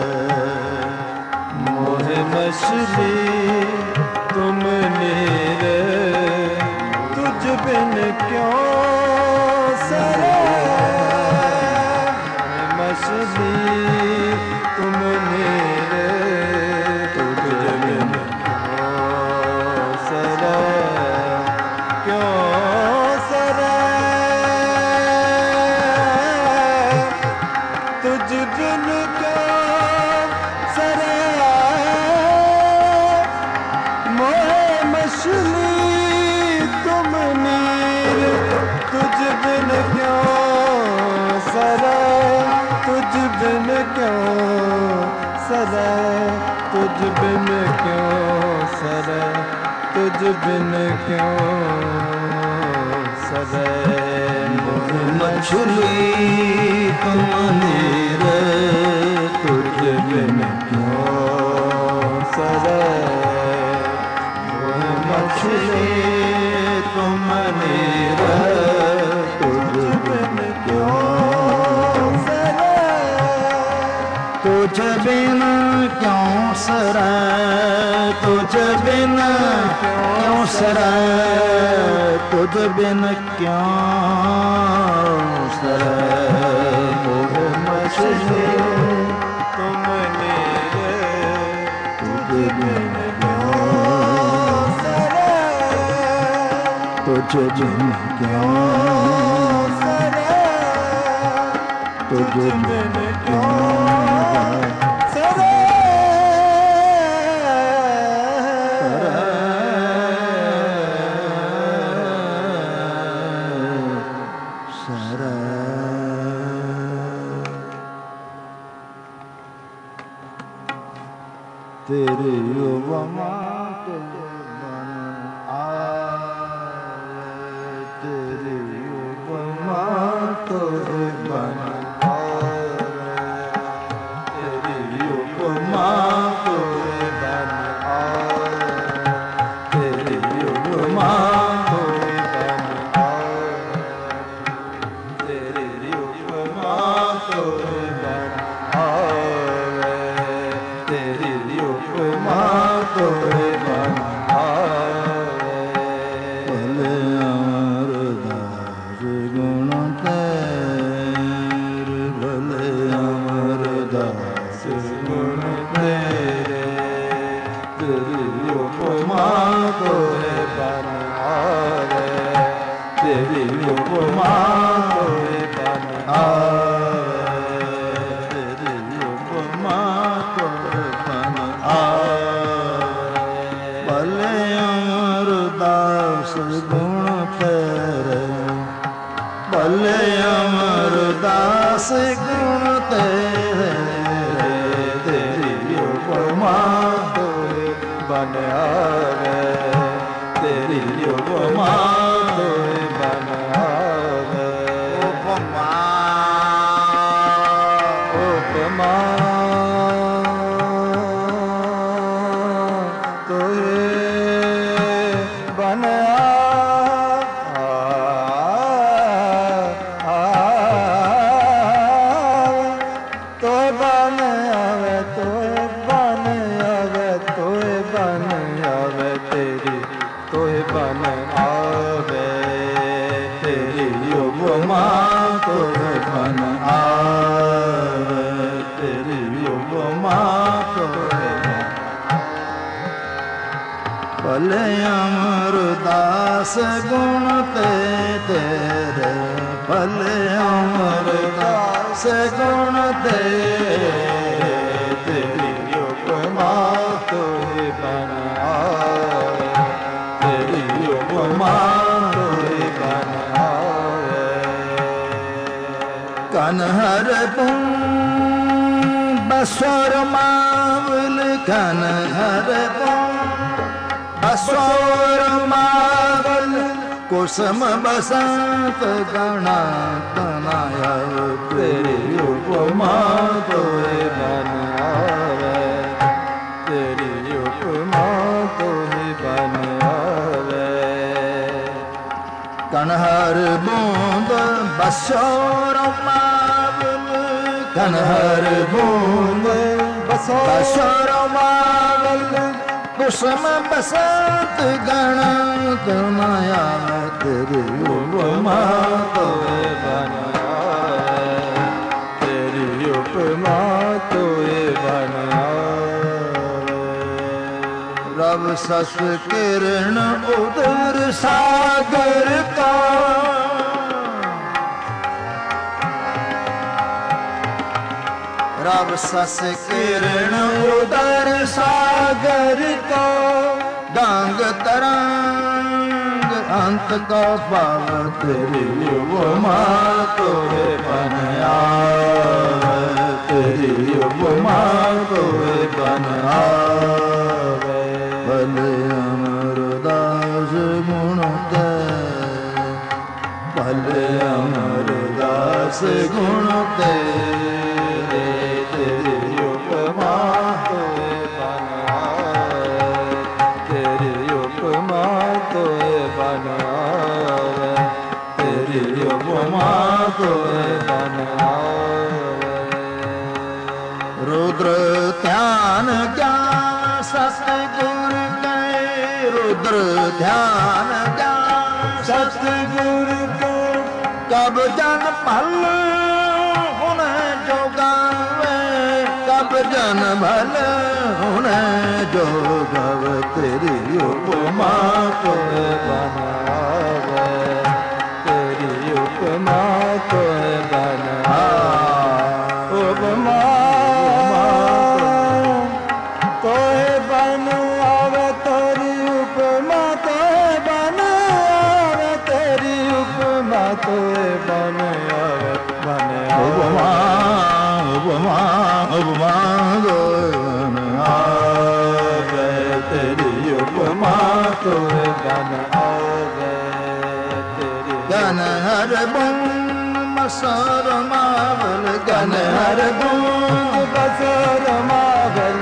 मोहे मछली तुम नीर, तुझ बिन क्यों सरै, मछली तुम नीर, तुझ बिन क्यों सरै, क्यों सरै, तुझ बिन क्यों सरै, मोहे मछली तुम नीर, तुझ बिन क्यों सरै, तुझ बिन क्यों सरै, तुझ बिन क्यों सरै, तुझ बिन क्यों सरै, मोहे मछली तुम नीर, तुझ बिन क्यों सरै, मोहे मछली तुम नीर, तुझ बिन क्यों सरै, तुझ बिन क्यों सरै, तुझ बिन क्यों सरै, तुझ बिन क्यों सरै, मोहे मछली तुम नीर, तुझ बिन क्यों सरै, तुझ बिन क्यों सरै, तुझ बिन क्यों सरै, तेरी उपमा के बन आए, तेरी उपमा तो बन आए, तेरी उपमा तो बन आए, तेरी उपमा तो बन आए, तेरी उपमा तो बन आए, तेरी उपमा तो बन आवे, भले अमरदास गुण तेरे, भले अमरदास गुण तेरे, तेरी उपमा तो बन आवे, तेरी उपमा तो बन आवे, तेरी उपमा तो बन आवे, भले अमरदास गुण तेरे, भले अमरदास गुण तेरे, तेरी उपमा तो बन आवे, तेरी उपमा तो बन आवे, उपमा उपमा तोहे बन तोहे बन आवे, तोहे बन आवे, तोहे बन आवे, तेरी तोहे बन आवे, तेरी उपमा तोहे बन आवे, तेरी उपमा तोहे बन, भले अमरदास गुण तेरे, भले अमरदास गुण तेरे, तेरी उपमा तोहे बन आवे, तेरी उपमा कन हर बसोर मावल कन हर बसोर मावल कुसुम बसंत गणा तनाया तेरी उपमा तोए बन आवे तेरी उपमा तोए बन आवे कनहर बूंद बसोर मावल कनहर बूंद बसोर मावल कुसुम बसंत गणा तनाया तेरी उपमा तोए बन आवे तेरी उपमा तोए बन आवे रब सस किरण उदर सागर का रब सस किरण उदर सागर को डांग तरंग अंत का पाव तेरी उपमा तोए बन आवे तेरी उपमा तोए बन आवे भले अमरदास गुण ते भले अमरदास गुण ते तेरी उपमा तोए बन आवे तेरी उपमा तोए बन आवे तेरी उपमा तोए बन आवे रुद्र ध्यान ज्ञान सतगुर के रुद्र ध्यान ज्ञान सतगुर के कब जन पल जन भल हुन जो गव तेरी उपमा तोए बन आवे तेरी उपमा तोए बन आवे उपमा तोए बन आवे तेरी उपमा तोए बन आवे तेरी उपमा तोए बन आवे उपमा उपमा उपमा तोए बन आवे तेरी उपमा तोए बन आवे तेरी गन हर बूंद बसोर मावल गन हर बूंद बसोर मावल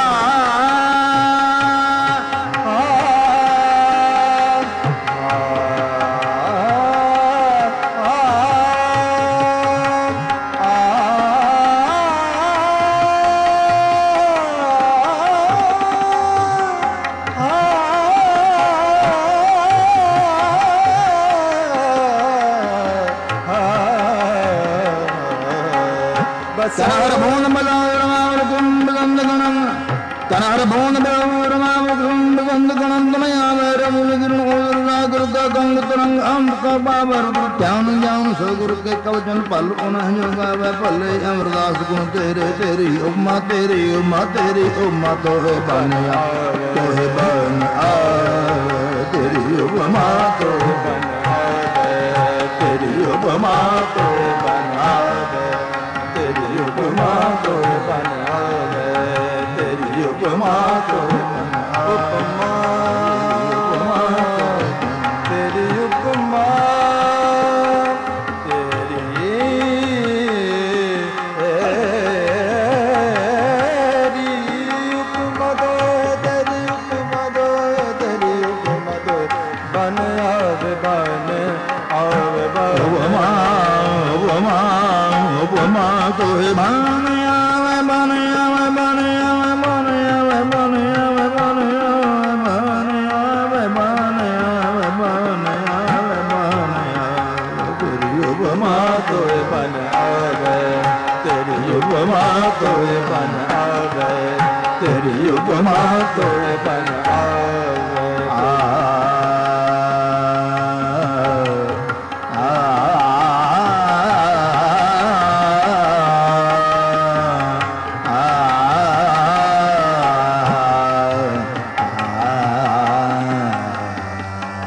कनहर भून बलावरमावल कुंभ गंध गणम कनहर भून बलावरमावल कुंभ गंध गणम तमयावे रमुल गिरण ओरला गुरु का गंग तरंग अंत का बाबर ज्ञान ज्ञान सगुरु के कवचन पल पुनः जोगावे भले अमरदास गुण तेरे तेरी उपमा तोहे बन आवे तोहे बन आवे तेरी उपमा तोहे बन आवे तेरी उपमा तोहे बन आवे तेरी उपमा तोए बन आवे तेरी उपमा तोए बन उपमा तेरी उपमा तेरी उपमा तेरी उपमा तेरी उपमा बन आवे उपमा उपमा तोहे बन आवे बन आवे बन आवे बन आवे बन आवे बन आवे बन आवे बन आवे बन आवे तेरी उपमा तोहे बन आवे तेरी उपमा तोहे बन आवे तेरी उपमा तोहे बन आवे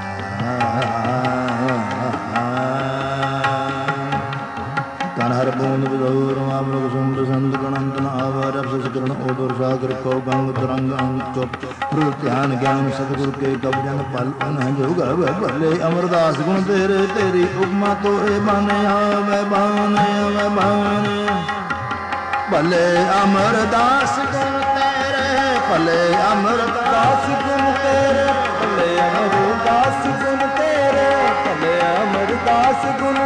कनहर चुप ध्यान ज्ञान सतगुरु के कब जन पल उन्हें जो गव भले अमरदास गुण तेरे तेरी उपमा तो ए बाने आवे बाने आवे बाने भले अमरदास गुण तेरे भले अमरदास गुण तेरे भले अमरदास गुण तेरे भले अमरदास गुण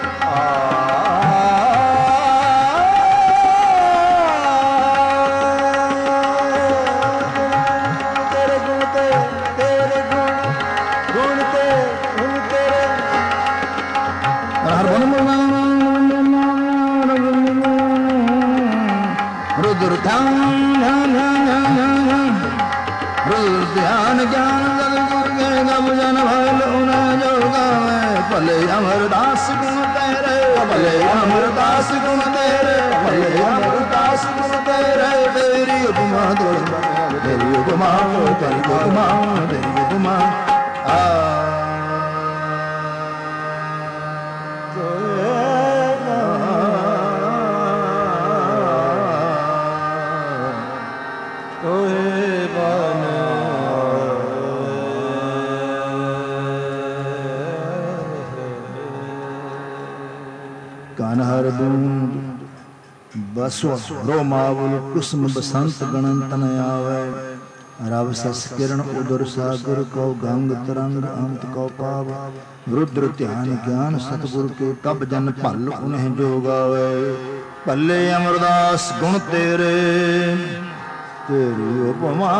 ध्यान ज्ञान सतगुरु के गब जन भल उन्हें जो गावे भले अमरदास गुण तेरे भले अमरदास गुण तेरे भले अमरदास गुण तेरे तेरी उपमा तेरी उपमा तेरी उपमा तेरी उपमा कानहर बूंद बसव रोमावल कुसुम बसंत गणंतन आवे रव सस किरण उदर सागर कौ गंग तरंग अंत कौ पाव रुद्र ध्यान ज्ञान सतगुरु के तब जन भल उन्हें जो गावे भले अमरदास गुण तेरे तेरी उपमा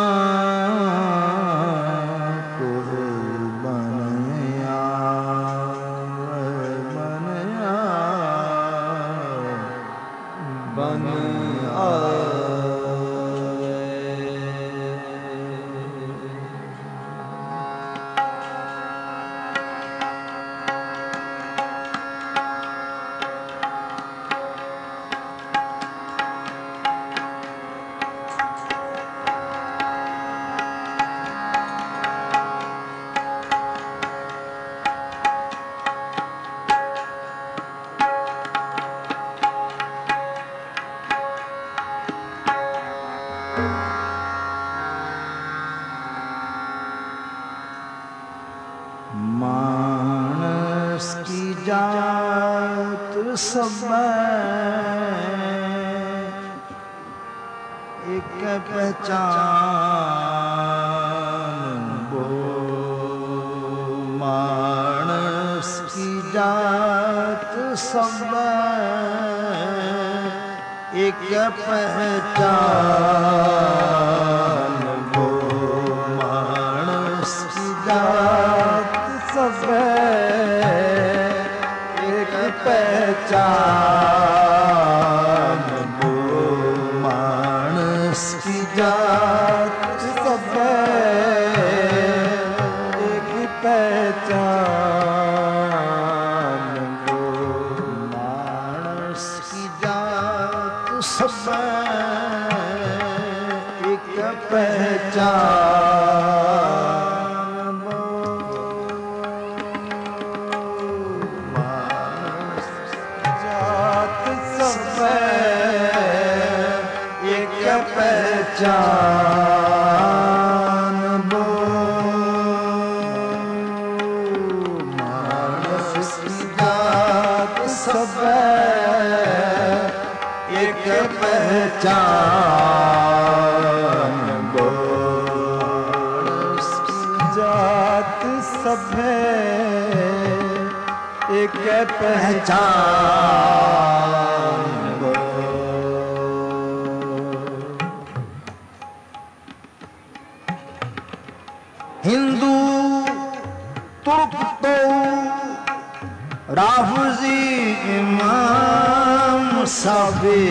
मानस की जात सब एक पहचान वो मानस की जात सब एक पहचान वो मानस की जात सब एक पहचान वो मानस की जात सब एक पहचान वो मानस की जात सब एक पहचान पहचान वो मानस की जात सब एक पहचान वो मानस की जात सब एक पहचान हिंदू तुर्क तो राफजी इमाम साबे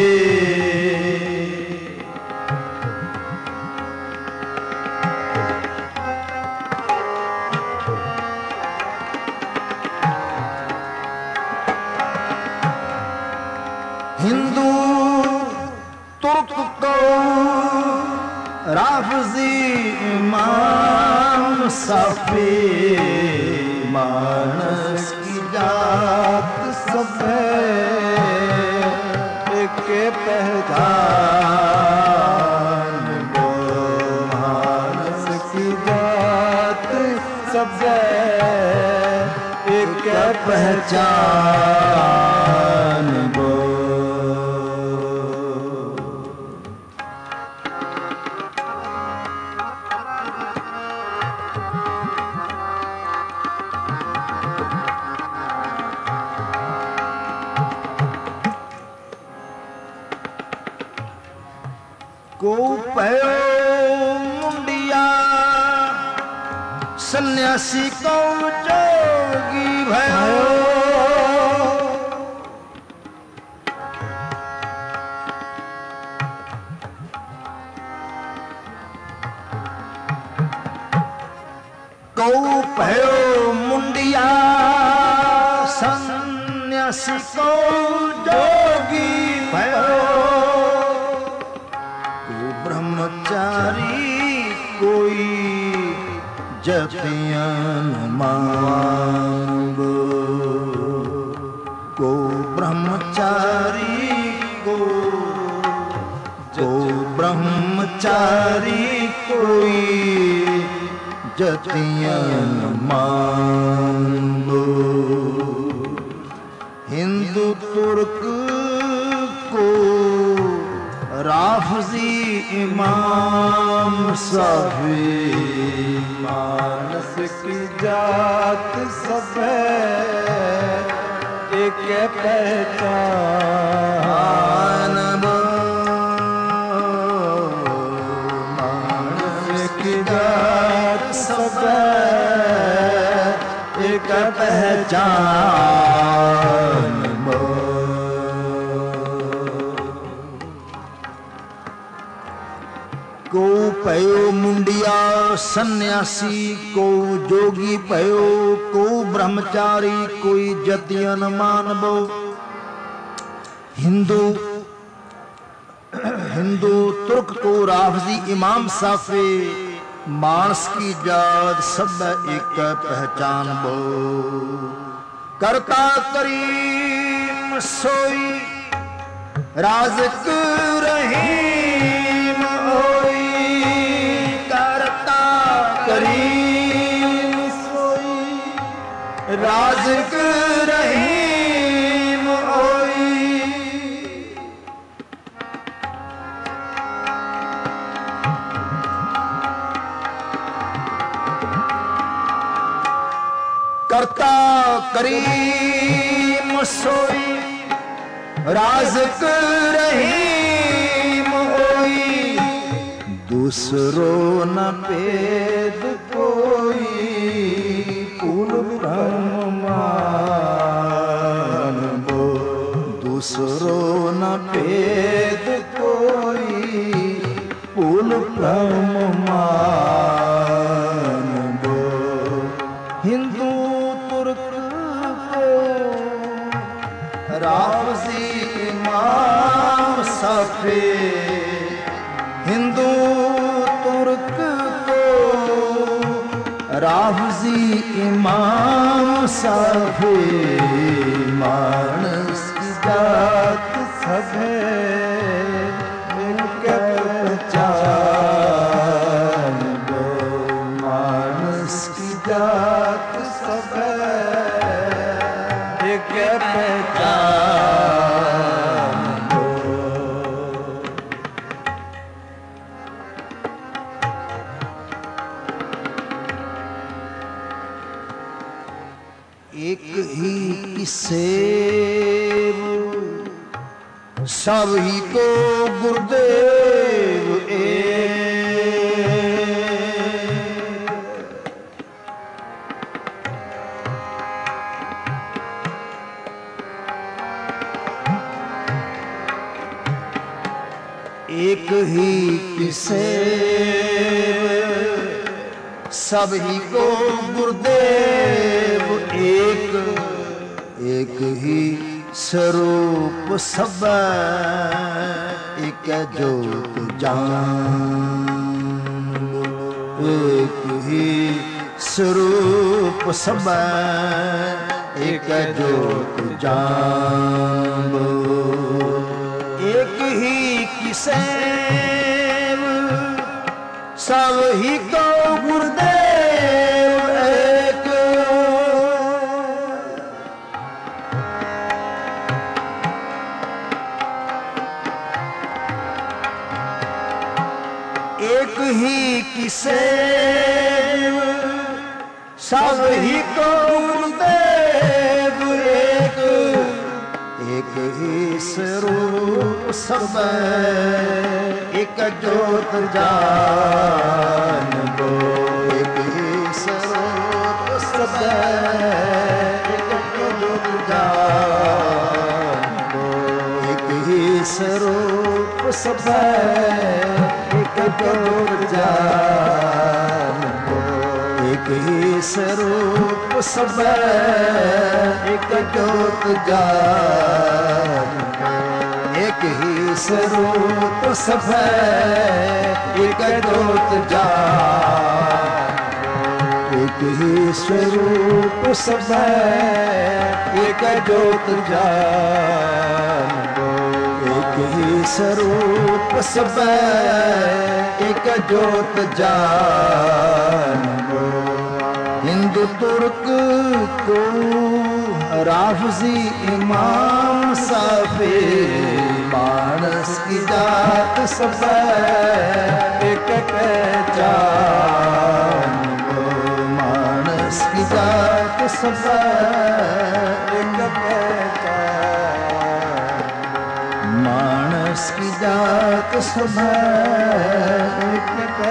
हिंदू तुर्क तो राफजी इमाम साफी मानस की जात सब एक पहचान वो सब एक पहचान बो। को पयो मुंडिया सन्यासी को जोगी भयो। को पयो मुंडिया सन्यासी को जोगी भयो। ब्रह्मचारी कोई जतियन मांगो। को ब्रह्मचारी को ब्रह्मचारी कोई जतियन मांगो। हिंदू तुर्क को राफजी इमाम साफी। मानस की जात सब एक पहचान बो। मानस की जात सब एक पहचान बो। को पयो मुंडिया सन्यासी को जोगी पयो। को ब्रह्मचारी कोई जतियन मानबो। हिंदू तुर्क को राफजी इमाम साफे। मानस की जात सब एक पहचान बो। करता करीम सोई राज़िक रहीम होई। करता करीम सोई राज़िक रहीम होई। करता करीम सोई राज़िक रहीम होई। दूसरो न पेद कोई कुल ब्रह्म मानबो। दूसरो न पेद कोई कुल ब्रह्म मानबो। हिंदू तुर्क को राफजी इमाम साफे। हिंदू तुर्क को राफजी इमाम साफे। मानस की जात सब एक पहचान बो। मानस की जात सब एक पहचान बो। एक ही की सेव सभी को गुरुदेव एक ही की सेव सभी को गुरुदेव एक। एक ही स्वरूप सब एक ज्योत जान। एक ही स्वरूप सब एक ज्योत जान। एक ही किसे सब ही को गुरुदेव सब ही को गुरुदेव एक, एक ही स्वरूप सब, एक जोत जान गो, एक ही स्वरूप सब, एक जोत जान गो, एक ही स्वरूप सब, एक जोत जान गो, एक ही स्वरूप सब, एक जोत जान गो, एक ही स्वरूप सब, एक जोत जान, एक ही स्वरूप सब, एक जोत जान गो, एक ही स्वरूप सब, एक जोत जान गो। हिंदू तुर्क को राफजी इमाम साफे, मानस की जात सब एक पहचान गो, मानस की जात सब एक पहचान, मानस की जात सब एक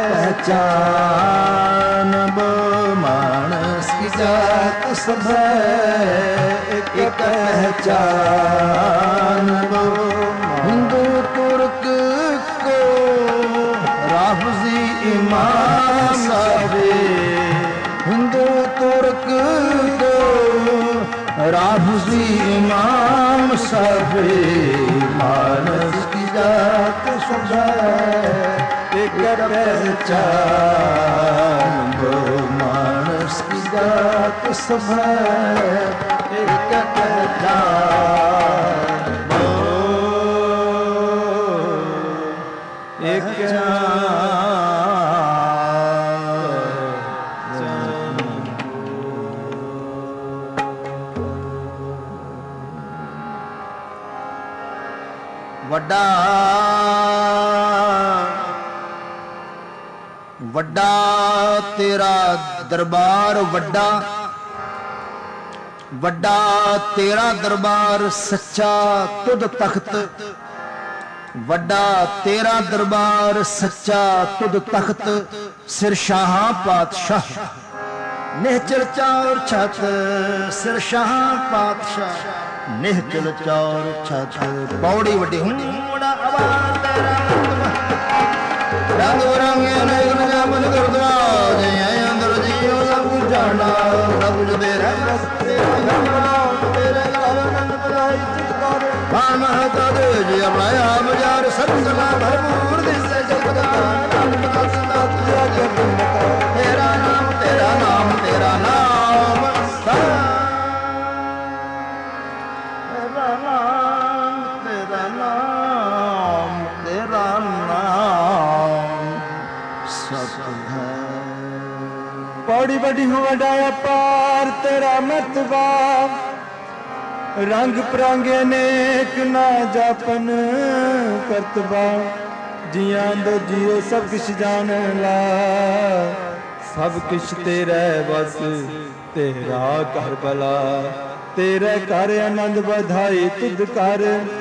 पहचान गो, मानस की जात सब एक पहचान गो। हिंदू तुर्क को राफजी इमाम साफे, हिंदू तुर्क को राफजी इमाम साफे, मानस की जात सब एक पहचान गो, मानस की जात सब एक पहचान गो, एक ਵੱਡਾ ਵੱਡਾ ਤੇਰਾ ਦਰਬਾਰ, ਵੱਡਾ ਵੱਡਾ ਤੇਰਾ ਦਰਬਾਰ ਸੱਚਾ ਤੁਧ ਤਖਤ, ਵੱਡਾ ਤੇਰਾ ਦਰਬਾਰ ਸੱਚਾ ਤੁਧ ਤਖਤ, ਸਿਰ ਸ਼ਾਹਾਂ ਪਾਤਸ਼ਾਹ ਨਿਹਚਲ ਚੌਰ ਛਤ, ਸਿਰ ਸ਼ਾਹਾਂ ਪਾਤਸ਼ਾਹ ਨਿਹਚਲ ਚੌਰ ਛਤ। ਪੌੜੀ ਵੱਡੀ ਬੜਾ ਆਵਾਜ਼ ਤੇਰਾ ਰੰਗ ਬਰੰਗੇ ਅਨੇਕ ਨਜਾਮਨ ਕਰਦਵਾ, ਜੇ ਅੰਦਰ ਜੀਉ ਸਭ ਕੁਝ ਜਾਣਾ, ਸਭ ਕੁਝ ਤੇਰਾ ਤੇਰਾ ਘਰ ਬਣਾਉ, ਤੇਰੇ ਘਰ ਨੰਦ ਪਲਾਈ ਚਿਤਕਾਰ ਮਾਨ ਮਹਤਾ ਦੇ ਜੀ ਆਪਣਾ ਆਪ ਜਾਰ ਸਰਸਲਾ ਭਰਪੂਰ ਦਿਸੇ ਜਗਤ ਦਾ ਨਾਨਕ ਦਾਸ ਦਾਸ ਤੇਰਾ ਜਪਨ ਤੇਰਾ ਨਾਮ ਤੇਰਾ ਨਾਮ ਤੇਰਾ ਨਾਮ ਤੇਰਾ ਨਾਮ ਤੇਰਾ ਨਾਮ ਤੇਰਾ ਨਾਮ ਸਤ ਹੈ। ਪੌੜੀ ਵੱਡੀ ਹੋ ਵਡਾਇਆ ਪਾਰ ਤੇਰਾ ਮਤਵਾ, ਰੰਗ ਪਰਾਂਗੇ ਨੇਕ ਨਾ ਜਾਪਨ ਕਰਤਬਾ, ਜੀਆਂ ਦੋ ਜੀਓ ਸਭ ਕਿਛ ਜਾਣ ਲਾ, ਸਭ ਕਿਛ ਤੇਰਾ ਬਸ ਤੇਰਾ ਘਰ ਭਲਾ, ਤੇਰੇ ਘਰ ਆਨੰਦ ਵਧਾਈ ਤੁਧ ਕਰ,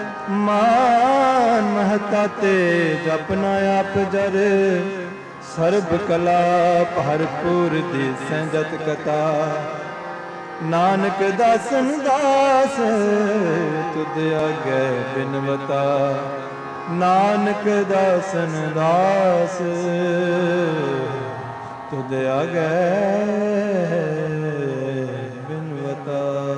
ਮਾਨ ਮਹਤਾ ਤੇ ਜਪਨਾ ਆਪ ਜਰ, ਸਰਬ ਕਲਾ ਭਰਪੂਰ ਦਿਸੈ ਜਤ ਕਥਾ, ਨਾਨਕ ਦਾਸਨ ਦਾਸ ਤੁਧ ਆਗੇ ਬਿਨਵਤਾ, ਨਾਨਕ ਦਾਸਨ ਦਾਸ ਤੁਧ ਆਗੇ ਬਿਨਵਤਾ।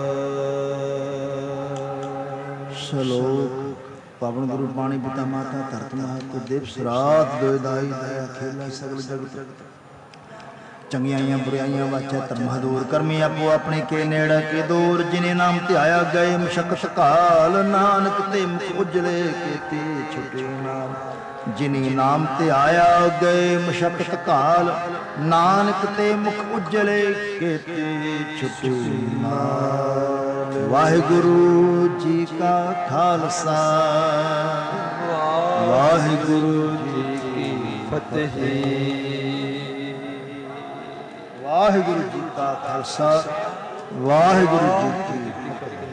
ਸ਼ਲੋਕ ਪਾਵਨ ਗੁਰੂ ਬਾਣੀ ਪਿਤਾ ਮਾਤਾ ਧਰਤ ਮਾਤਾ ਦੇਵ ਸਰਾਤ ਦੋਇਦਾਈ ਦਇਆ ਖੇਲਾ ਸਗਲ ਜਗਤ, ਚੰਗਿਆਈਆਂ ਬੁਰਾਈਆਂ ਵਾਚਾ ਧਰਮ ਦੂਰ, ਕਰਮੀ ਆਪੋ ਆਪਣੇ ਕੇ ਨੇੜੇ ਕੇ ਦੂਰ, ਜਿਨੇ ਨਾਮ ਧਿਆਇਆ ਗਏ ਮਸ਼ਕਤ ਕਾਲ, ਨਾਨਕ ਤੇ ਮੁਖ ਉਜਲੇ ਕੀਤੀ ਛੁਟੇ ਨਾਲ, ਜਿਨੇ ਨਾਮ ਧਿਆਇਆ ਗਏ ਮਸ਼ਕਤ ਕਾਲ, ਨਾਨਕ ਤੇ ਮੁਖ ਉਜਲੇ ਕੀਤੀ ਛੁਟੇ ਨਾਲ। ਵਾਹਿਗੁਰੂ ਜੀ ਕਾ ਖਾਲਸਾ, ਵਾਹਿਗੁਰੂ ਜੀ ਕੀ ਫਤਿਹ। ਵਾਹਿਗੁਰੂ ਜੀ ਕਾ ਖਾਲਸਾ ਵਾਹਿਗੁਰੂ ਜੀ ਕੀ ਫਤਿਹ।